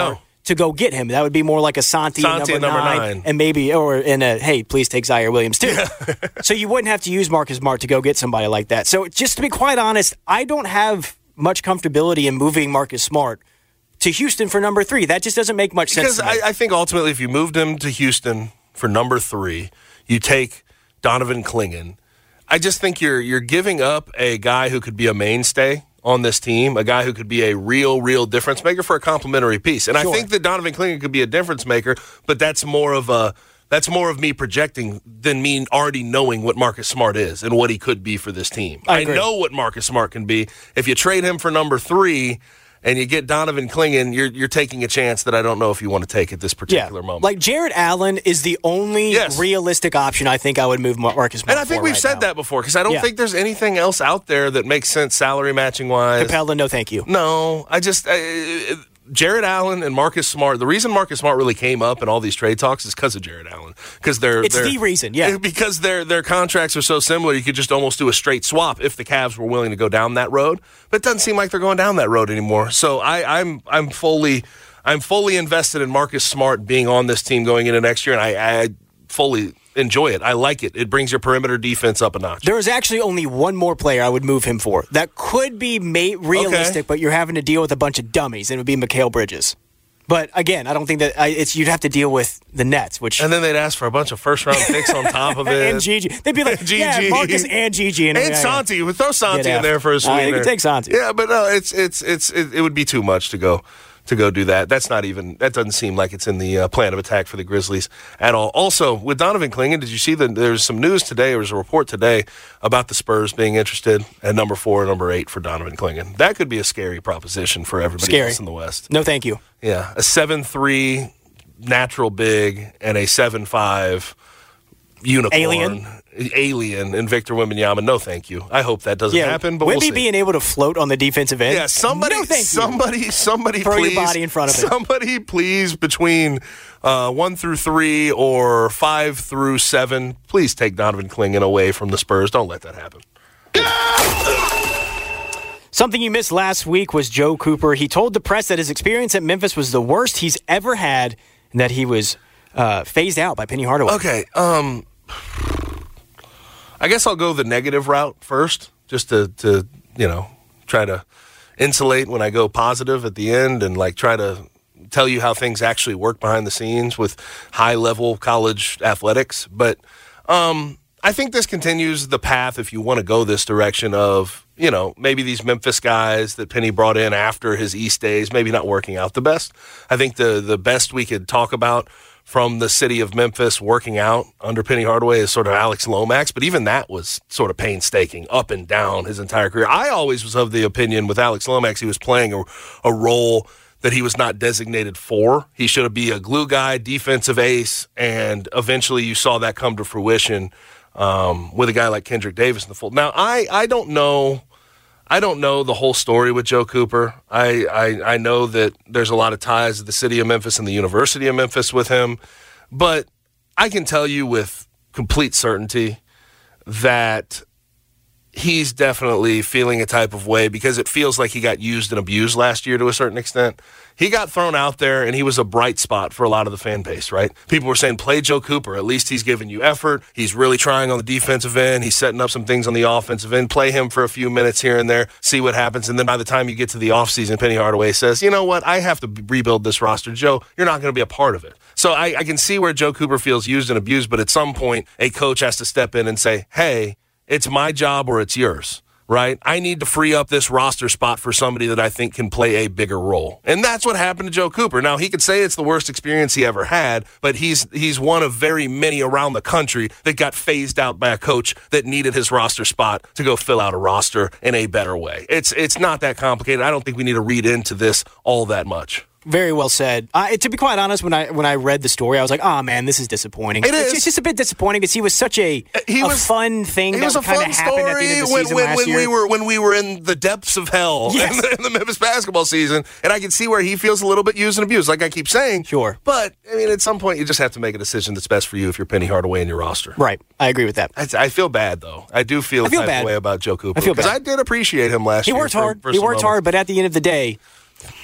to go get him. That would be more like a Santi, Santi number, number nine, nine. and maybe, or in a, hey, please take Zaire Williams too. Yeah. So you wouldn't have to use Marcus Smart to go get somebody like that. So just to be quite honest, I don't have much comfortability in moving Marcus Smart to Houston for number three. That just doesn't make much because sense. Because I, I think ultimately if you moved him to Houston for number three, you take Donovan Clingan. I just think you're you're giving up a guy who could be a mainstay on this team, a guy who could be a real, real difference maker for a complementary piece. And sure. I think that Donovan Clingan could be a difference maker, but that's more of a that's more of me projecting than me already knowing what Marcus Smart is and what he could be for this team. I, I know what Marcus Smart can be. If you trade him for number three and you get Donovan Clingan, you're you're taking a chance that I don't know if you want to take at this particular yeah. moment. Like Jared Allen is the only yes. realistic option I think I would move Marcus Smart. And I think we've right said now. that before because I don't yeah. think there's anything else out there that makes sense salary matching wise. Capella, no thank you. No, I just I, Jared Allen and Marcus Smart. The reason Marcus Smart really came up in all these trade talks is because of Jared Allen. Because they're it's they're, the reason, yeah. Because their their contracts are so similar, you could just almost do a straight swap if the Cavs were willing to go down that road. But it doesn't seem like they're going down that road anymore. So I, I'm I'm fully I'm fully invested in Marcus Smart being on this team going into next year, and I, I fully enjoy it. I like it. It brings your perimeter defense up a notch. There is actually only one more player I would move him for. That could be ma- realistic, okay. but you're having to deal with a bunch of dummies, and it would be Mikal Bridges. But again, I don't think that I, it's you'd have to deal with the Nets, which and then they'd ask for a bunch of first round picks on top of it, and Gigi. They'd be like, Gigi. yeah, Marcus and Gigi, and, and Santi. We throw Santi in there for a sweetener. Uh, you can take Santi. Yeah, but no, it's it's it's it, it would be too much to go to go do that. That's not even that doesn't seem like it's in the uh, plan of attack for the Grizzlies at all. Also, with Donovan Clingan, did you see that there's some news today? There was a report today about the Spurs being interested at number four and number eight for Donovan Clingan. That could be a scary proposition for everybody scary. else in the West. No, thank you. Yeah, a seven three natural big and a seven five unicorn. Alien. Alien and Victor Wembanyama. No, thank you. I hope that doesn't yeah, happen. But Wemby we'll see. being able to float on the defensive end. Yeah, somebody, no, thank somebody, you. somebody, throw please, your body in front of it. Somebody, please, between uh, one through three or five through seven, please take Donovan Clingan away from the Spurs. Don't let that happen. Something you missed last week was Joe Cooper. He told the press that his experience at Memphis was the worst he's ever had, and that he was uh, phased out by Penny Hardaway. Okay. Um. I guess I'll go the negative route first, just to, to, you know, try to insulate when I go positive at the end and, like, try to tell you how things actually work behind the scenes with high-level college athletics. But um, I think this continues the path, if you want to go this direction, of, you know, maybe these Memphis guys that Penny brought in after his East days, maybe not working out the best. I think the the best we could talk about from the city of Memphis working out under Penny Hardaway is sort of Alex Lomax, but even that was sort of painstaking up and down his entire career. I always was of the opinion with Alex Lomax he was playing a, a role that he was not designated for. He should be a glue guy, defensive ace, and eventually you saw that come to fruition um, with a guy like Kendrick Davis in the fold. Now, I, I don't know... I don't know the whole story with Joe Cooper. I, I I know that there's a lot of ties to the city of Memphis and the University of Memphis with him, but I can tell you with complete certainty that he's definitely feeling a type of way because it feels like he got used and abused last year to a certain extent. He got thrown out there, and he was a bright spot for a lot of the fan base, right? People were saying, play Joe Cooper. At least he's giving you effort. He's really trying on the defensive end. He's setting up some things on the offensive end. Play him for a few minutes here and there, see what happens. And then by the time you get to the offseason, Penny Hardaway says, you know what? I have to rebuild this roster. Joe, you're not going to be a part of it. So I, I can see where Joe Cooper feels used and abused, but at some point, a coach has to step in and say, hey, it's my job or it's yours. Right? I need to free up this roster spot for somebody that I think can play a bigger role. And that's what happened to Joe Cooper. Now, he could say it's the worst experience he ever had, but he's he's one of very many around the country that got phased out by a coach that needed his roster spot to go fill out a roster in a better way. It's it's not that complicated. I don't think we need to read into this all that much. Very well said. Uh, to be quite honest, when I when I read the story, I was like, "Oh man, this is disappointing." It it's, is. It's just a bit disappointing because he was such a, he a was, fun thing. It that was a kind fun of happened at the end of the story when, season when, last when year. we were when we were in the depths of hell yes. in, the, in the Memphis basketball season, and I can see where he feels a little bit used and abused, like I keep saying. Sure, but I mean, at some point, you just have to make a decision that's best for you if you're Penny Hardaway in your roster. Right, I agree with that. I, I feel bad though. I do feel, I feel a type bad. of way about Joe Cooper. I feel bad because I did appreciate him last he year. Worked for, hard. for he worked hard. hard, but at the end of the day,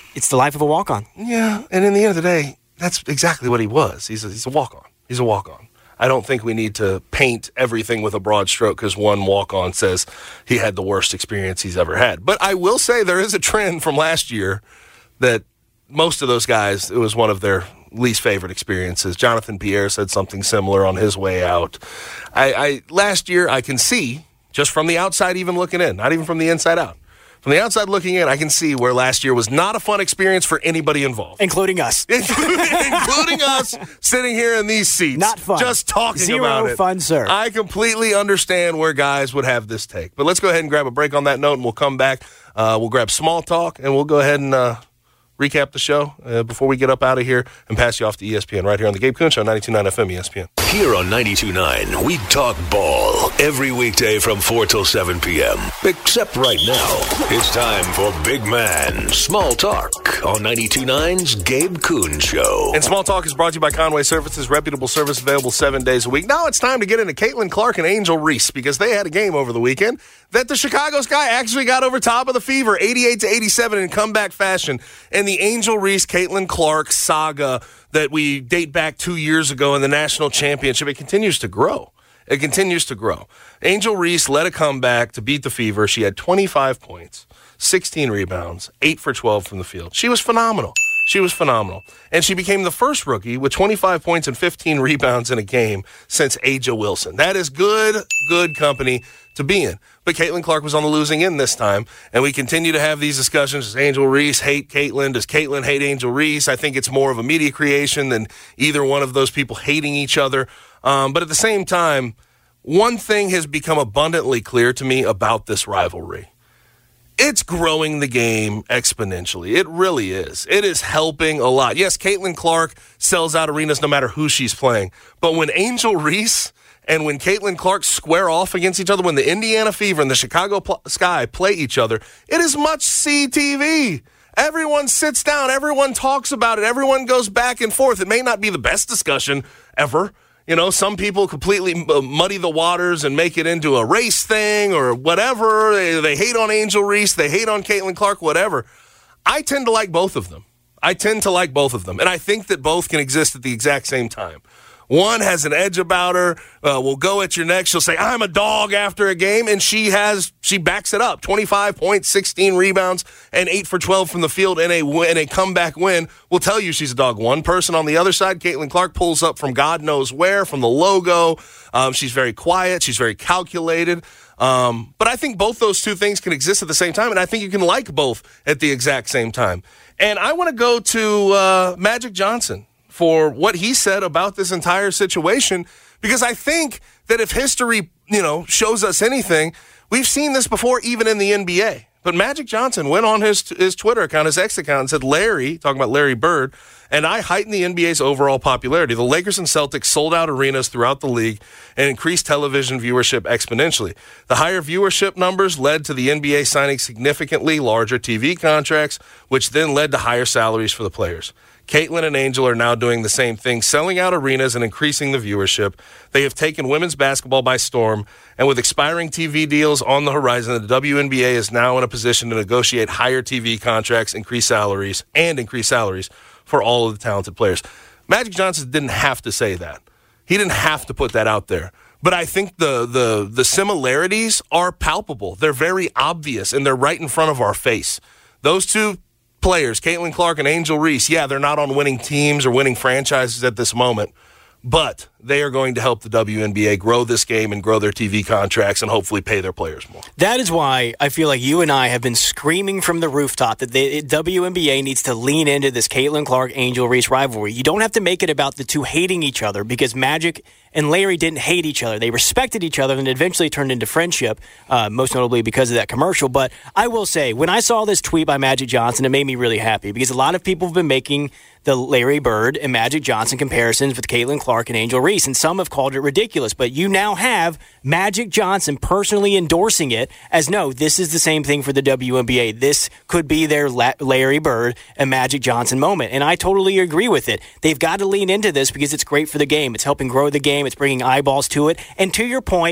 It's the life of a walk-on. Yeah, and in the end of the day, that's exactly what he was. He's a, he's a walk-on. He's a walk-on. I don't think we need to paint everything with a broad stroke because one walk-on says he had the worst experience he's ever had. But I will say there is a trend from last year that most of those guys, it was one of their least favorite experiences. Jonathan Pierre said something similar on his way out. I, I last year, I can see, just from the outside even looking in, not even from the inside out, from the outside looking in, I can see where last year was not a fun experience for anybody involved. Including us. Including us sitting here in these seats. Not fun. Just talking Zero about it. Zero fun, sir. I completely understand where guys would have this take. But let's go ahead and grab a break on that note, and we'll come back. Uh, we'll grab small talk, and we'll go ahead and uh, recap the show uh, before we get up out of here and pass you off to E S P N right here on the Gabe Kuhn Show, ninety-two point nine F M E S P N. Here on ninety-two point nine, we talk ball every weekday from four till seven p.m. Except right now, it's time for Big Man Small Talk on ninety-two point nine's Gabe Kuhn Show. And Small Talk is brought to you by Conway Services, reputable service available seven days a week. Now it's time to get into Caitlin Clark and Angel Reese because they had a game over the weekend that the Chicago Sky actually got over top of the Fever, eighty-eight to eighty-seven in comeback fashion. And the Angel Reese, Caitlin Clark saga that we date back two years ago in the national championship, it continues to grow. It continues to grow. Angel Reese led a comeback to beat the Fever. She had twenty-five points, sixteen rebounds, eight for twelve from the field. She was phenomenal. She was phenomenal. And she became the first rookie with twenty-five points and fifteen rebounds in a game since A'ja Wilson. That is good, good company to be in. But Caitlin Clark was on the losing end this time, and we continue to have these discussions. Does Angel Reese hate Caitlin? Does Caitlin hate Angel Reese? I think it's more of a media creation than either one of those people hating each other. Um, but at the same time, one thing has become abundantly clear to me about this rivalry. It's growing the game exponentially. It really is. It is helping a lot. Yes, Caitlin Clark sells out arenas no matter who she's playing. But when Angel Reese and when Caitlin Clark square off against each other, when the Indiana Fever and the Chicago Pl- Sky play each other, it is must-see T V. Everyone sits down. Everyone talks about it. Everyone goes back and forth. It may not be the best discussion ever. You know, some people completely muddy the waters and make it into a race thing or whatever. They, they hate on Angel Reese. They hate on Caitlin Clark, whatever. I tend to like both of them. I tend to like both of them. And I think that both can exist at the exact same time. One has an edge about her, uh, will go at your neck. She'll say, I'm a dog after a game, and she has, she backs it up. twenty-five points, sixteen rebounds, and eight for twelve from the field in a win, a comeback win will tell you she's a dog. One person on the other side, Caitlin Clark, pulls up from God knows where, from the logo. Um, she's very quiet. She's very calculated. Um, but I think both those two things can exist at the same time, and I think you can like both at the exact same time. And I want to go to uh, Magic Johnson for what he said about this entire situation, because I think that if history, you know, shows us anything, we've seen this before even in the N B A. But Magic Johnson went on his his Twitter account, his X account, and said, Larry, talking about Larry Bird, and I heightened the N B A's overall popularity. The Lakers and Celtics sold out arenas throughout the league and increased television viewership exponentially. The higher viewership numbers led to the N B A signing significantly larger T V contracts, which then led to higher salaries for the players. Caitlin and Angel are now doing the same thing, selling out arenas and increasing the viewership. They have taken women's basketball by storm, and with expiring T V deals on the horizon, the W N B A is now in a position to negotiate higher T V contracts, increase salaries, and increase salaries for all of the talented players. Magic Johnson didn't have to say that. He didn't have to put that out there. But I think the the the similarities are palpable. They're very obvious, and they're right in front of our face. Those two players, Caitlin Clark and Angel Reese, yeah, they're not on winning teams or winning franchises at this moment, but they are going to help the W N B A grow this game and grow their T V contracts and hopefully pay their players more. That is why I feel like you and I have been screaming from the rooftop that the W N B A needs to lean into this Caitlin Clark-Angel Reese rivalry. You don't have to make it about the two hating each other, because Magic and Larry didn't hate each other. They respected each other and eventually turned into friendship, uh, most notably because of that commercial. But I will say, when I saw this tweet by Magic Johnson, it made me really happy, because a lot of people have been making the Larry Bird and Magic Johnson comparisons with Caitlin Clark and Angel Reese, and some have called it ridiculous. But you now have Magic Johnson personally endorsing it as, no, this is the same thing for the W N B A. This could be their La- Larry Bird and Magic Johnson moment. And I totally agree with it. They've got to lean into this because it's great for the game. It's helping grow the game. It's bringing eyeballs to it. And to your point,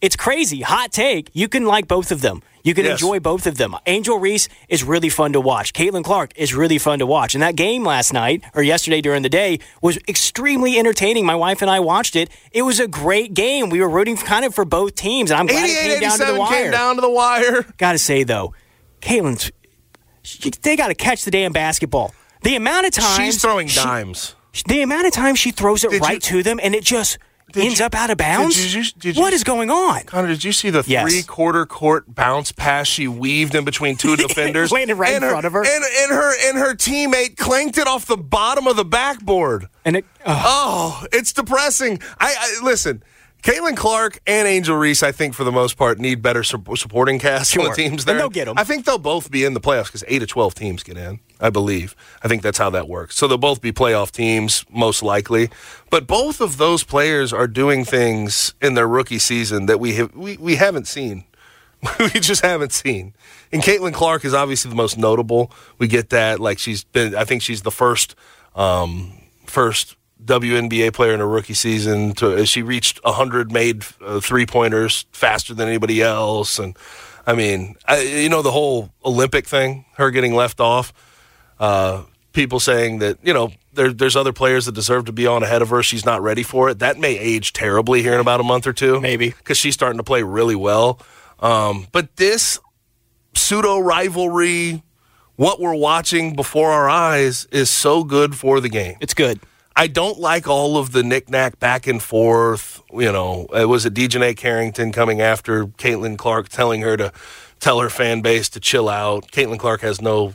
it's crazy. Hot take. You can like both of them. You can yes. enjoy both of them. Angel Reese is really fun to watch. Caitlin Clark is really fun to watch. And that game last night, or yesterday during the day, was extremely entertaining. My wife and I watched it. It was a great game. We were rooting kind of for both teams, and I'm glad it came down to the wire. came down to the wire. Gotta say, though, Caitlin's, she, they got to catch the damn basketball. The amount of times... She's throwing she, dimes. The amount of times she throws it did right you, to them, and it just... ends you, up out of bounds? Did you, did you, what is going on? Connor, did you see the yes. three-quarter court bounce pass she weaved in between two defenders? Landed right in her, front of her. And, and her and her teammate clanked it off the bottom of the backboard. And it, oh. oh, it's depressing. I, I Listen, Caitlin Clark and Angel Reese, I think, for the most part, need better su- supporting casts sure. on the teams there. And they'll get them. I think they'll both be in the playoffs because eight of twelve teams get in, I believe. I think that's how that works. So they'll both be playoff teams, most likely. But both of those players are doing things in their rookie season that we have, we, we haven't seen. we just haven't seen. And Caitlin Clark is obviously the most notable. We get that. Like, she's been, I think she's the first, um, first W N B A player in a rookie season. To, she reached one hundred made uh, three-pointers faster than anybody else. And, I mean, I, you know, the whole Olympic thing, her getting left off, uh, people saying that, you know, there, there's other players that deserve to be on ahead of her. She's not ready for it. That may age terribly here in about a month or two. Maybe. Because she's starting to play really well. Um, but this pseudo-rivalry, what we're watching before our eyes, is so good for the game. It's good. I don't like all of the knick-knack back and forth. You know, it was a Dejanay Carrington coming after Caitlin Clark, telling her to tell her fan base to chill out. Caitlin Clark has no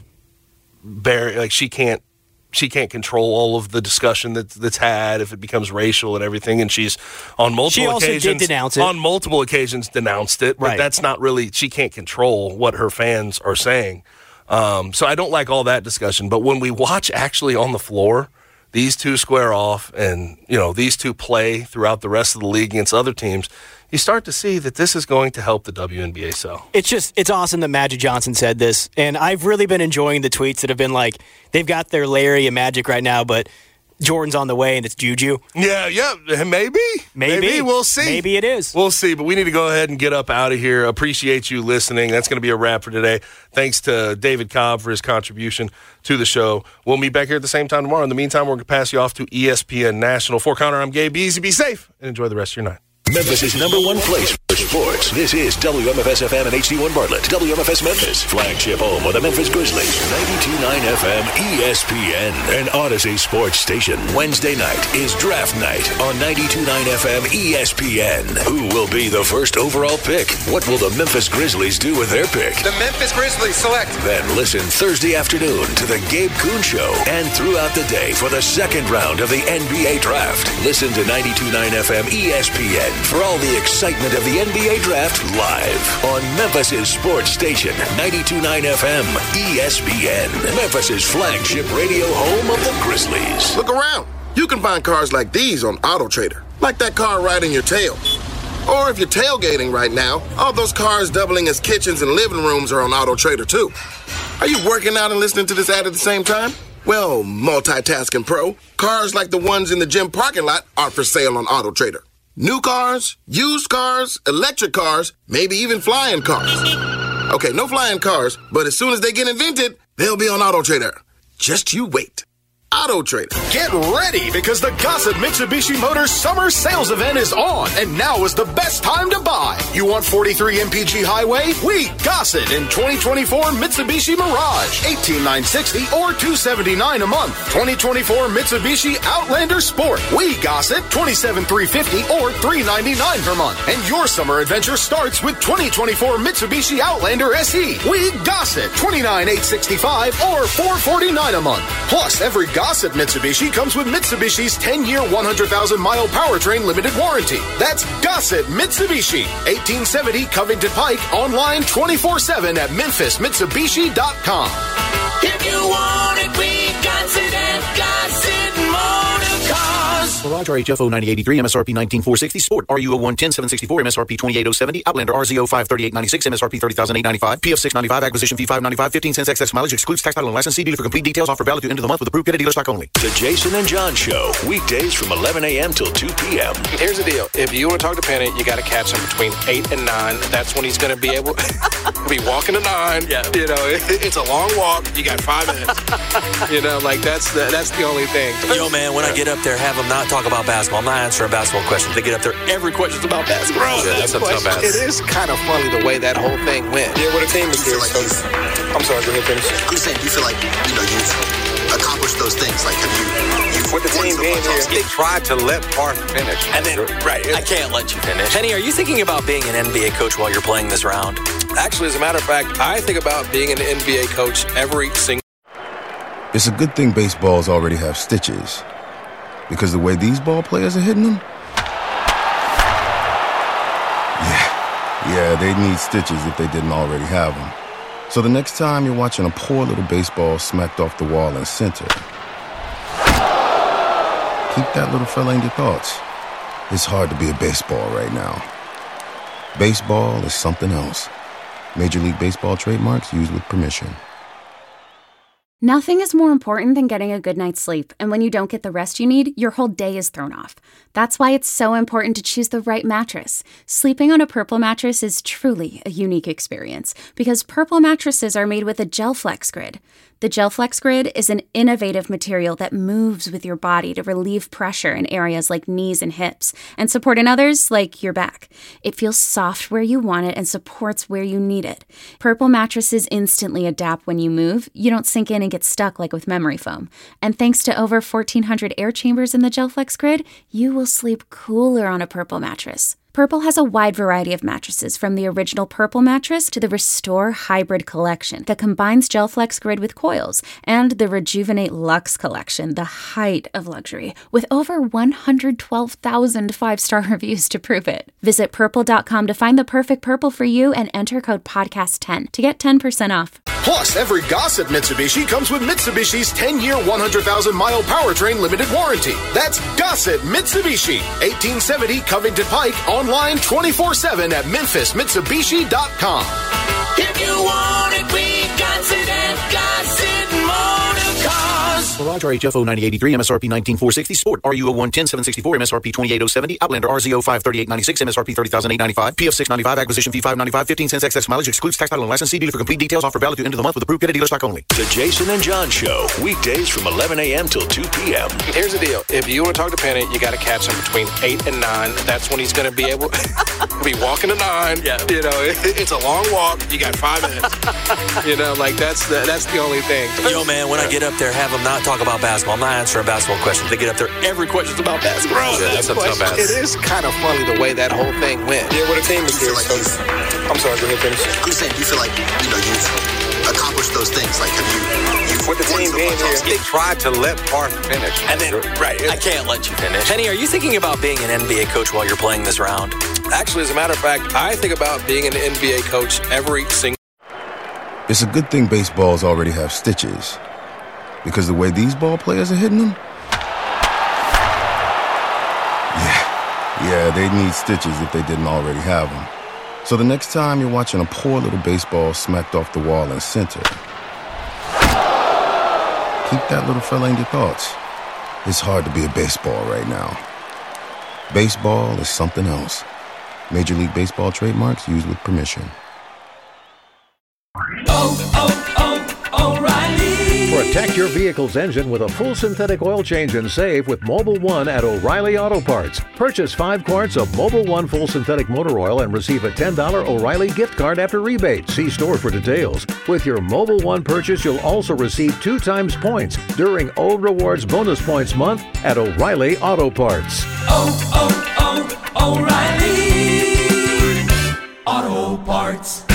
bear, like she can't she can't control all of the discussion that, that's had if it becomes racial and everything. And she's on multiple she also occasions did denounce it. on multiple occasions denounced it. But right. that's not really, she can't control what her fans are saying. Um, so I don't like all that discussion. But when we watch actually on the floor, these two square off and, you know, these two play throughout the rest of the league against other teams, you start to see that this is going to help the W N B A sell. It's just, it's awesome that Magic Johnson said this. And I've really been enjoying the tweets that have been like, they've got their Larry and Magic right now, but Jordan's on the way and it's Juju. Yeah, yeah, maybe. Maybe. Maybe. We'll see. Maybe it is. We'll see, but we need to go ahead and get up out of here. Appreciate you listening. That's going to be a wrap for today. Thanks to David Cobb for his contribution to the show. We'll meet back here at the same time tomorrow. In the meantime, we're going to pass you off to E S P N National. For Connor, I'm Gabe. Be easy, be safe, and enjoy the rest of your night. Memphis' number one place for sports. This is W M F S F M and H D one Bartlett. W M F S Memphis, flagship home of the Memphis Grizzlies. ninety-two point nine F M E S P N, an Odyssey sports station. Wednesday night is draft night on ninety-two point nine F M E S P N. Who will be the first overall pick? What will the Memphis Grizzlies do with their pick? The Memphis Grizzlies select. Then listen Thursday afternoon to the Gabe Kuhn Show and throughout the day for the second round of the N B A Draft. Listen to ninety-two point nine F M E S P N for all the excitement of the N B A Draft live on Memphis' sports station, ninety-two point nine F M E S P N, Memphis' flagship radio home of the Grizzlies. Look around. You can find cars like these on AutoTrader, like that car riding your tail. Or if you're tailgating right now, all those cars doubling as kitchens and living rooms are on AutoTrader too. Are you working out and listening to this ad at the same time? Well, multitasking pro, cars like the ones in the gym parking lot are for sale on AutoTrader. New cars, used cars, electric cars, maybe even flying cars. Okay, no flying cars, but as soon as they get invented, they'll be on AutoTrader. Just you wait. AutoTrader. Get ready because the Gossett Mitsubishi Motors Summer Sales Event is on, and now is the best time to buy. You want forty-three M P G Highway? We Gossett in twenty twenty-four Mitsubishi Mirage, eighteen thousand nine hundred sixty dollars or two hundred seventy-nine dollars a month. twenty twenty-four Mitsubishi Outlander Sport. We Gossett, twenty-seven thousand three hundred fifty dollars or three hundred ninety-nine dollars per month. And your summer adventure starts with twenty twenty-four Mitsubishi Outlander S E. We Gossett, twenty-nine thousand eight hundred sixty-five dollars or four hundred forty-nine dollars a month. Plus, every Gossett Mitsubishi comes with Mitsubishi's ten-year, one hundred thousand mile powertrain limited warranty. That's Gossett Mitsubishi, eighteen seventy Covington Pike, online twenty-four seven at memphis mitsubishi dot com. If you want it, we got it at Gossett Motor Cars. costs. Mirage R H F O ninety eighty-three, M S R P nineteen four sixty. Sport R U O one ten seven sixty-four, M S R P twenty-eight oh seventy. Outlander R Z O five thirty-eight ninety-six, M S R P thirty thousand eight hundred ninety-five. P F six ninety-five, acquisition fee five ninety-five, fifteen cents excess mileage, excludes tax, title, and license. See dealer for complete details. Offer valid to end of the month with approved dealer stock only. The Jason and John Show, weekdays from eleven a.m. till two p.m. Here's the deal. If you want to talk to Penny, you got to catch him between eight and nine. That's when he's going to be able to be walking to nine. Yeah. You know, it, it's a long walk. You got five minutes. You know, like that's the, that's the only thing. Yo, man, when I get up there, have them not talk about basketball. I'm not answering basketball questions. They get up there, every question's about basketball. Bro, yeah, that's a tough ass. It is kind of funny the way that whole thing went. Yeah, what a team is here. Like so, I'm sorry, go ahead, finish. I'm saying, do you feel like, you know, you've accomplished those things? Like, have you... You've with the team being here, they tried to let Parth finish. And then, right, I can't let you finish. Penny, are you thinking about being an N B A coach while you're playing this round? Actually, as a matter of fact, I think about being an N B A coach every single... It's a good thing baseballs already have stitches. Because the way these ball players are hitting them... Yeah, yeah, they'd need stitches if they didn't already have them. So the next time you're watching a poor little baseball smacked off the wall in center, keep that little fella in your thoughts. It's hard to be a baseball right now. Baseball is something else. Major League Baseball trademarks used with permission. Nothing is more important than getting a good night's sleep, and when you don't get the rest you need, your whole day is thrown off. That's why it's so important to choose the right mattress. Sleeping on a Purple mattress is truly a unique experience, because Purple mattresses are made with a GelFlex Grid. The GelFlex Grid is an innovative material that moves with your body to relieve pressure in areas like knees and hips, and support in others like your back. It feels soft where you want it and supports where you need it. Purple mattresses instantly adapt when you move. You don't sink in and get stuck like with memory foam. And thanks to over fourteen hundred air chambers in the GelFlex Grid, you will sleep cooler on a Purple mattress. Purple has a wide variety of mattresses, from the original Purple mattress to the Restore Hybrid collection that combines GelFlex Grid with coils, and the Rejuvenate Luxe collection, the height of luxury, with over one hundred twelve thousand five-star reviews to prove it. Visit purple dot com to find the perfect Purple for you and enter code podcast ten to get ten percent off. Plus, every Gossett Mitsubishi comes with Mitsubishi's ten-year, one hundred thousand mile powertrain limited warranty. That's Gossett Mitsubishi, eighteen seventy Covington Pike, online twenty-four seven at memphis mitsubishi dot com. If you want it, we got it at Gossett Motor Cars. Mirage R H F O ninety eighty-three, M S R P nineteen four sixty. Sport R U O one ten seven sixty-four, M S R P twenty-eight oh seventy. Outlander R Z O five thirty-eight ninety-six, M S R P thirty thousand eight hundred ninety-five. P F six ninety-five, acquisition fee five ninety-five, fifteen cents excess mileage, excludes tax, title, and license. See dealer for complete details. Offer valid to end of the month with approved dealer stock only. The Jason and John Show, weekdays from eleven a.m. till two p.m. Here's the deal. If you want to talk to Penny, you got to catch him between eight and nine. That's when he's going to be able to be walking to nine. Yeah. You know, it, it's a long walk. You got five minutes. You know, like that's the, that's the only thing. Yo, man, when I get up there, have them not talk about basketball. I'm not answering basketball questions. They get up there, every question's about basketball. Bro, yeah, that's a tough ass. It is kind of funny the way that whole thing went. Yeah, what a team is here. Like so, I'm sorry, go ahead, finish. I'm saying, do you feel like, you know, you've accomplished those things? Like, have you... You've with the team being here, they tried to let Parth finish. And then, right, I can't let you finish. Penny, are you thinking about being an N B A coach while you're playing this round? Actually, as a matter of fact, I think about being an N B A coach every single... It's a good thing baseballs already have stitches. Because the way these ball players are hitting them... Yeah, yeah, they'd need stitches if they didn't already have them. So the next time you're watching a poor little baseball smacked off the wall in center, keep that little fella in your thoughts. It's hard to be a baseball right now. Baseball is something else. Major League Baseball trademarks used with permission. Oh, oh, oh, O'Reilly. Protect your vehicle's engine with a full synthetic oil change and save with Mobil one at O'Reilly Auto Parts. Purchase five quarts of Mobil one full synthetic motor oil and receive a ten dollars O'Reilly gift card after rebate. See store for details. With your Mobil one purchase, you'll also receive two times points during O Rewards Bonus Points Month at O'Reilly Auto Parts. Oh, oh, oh, O'Reilly Auto Parts.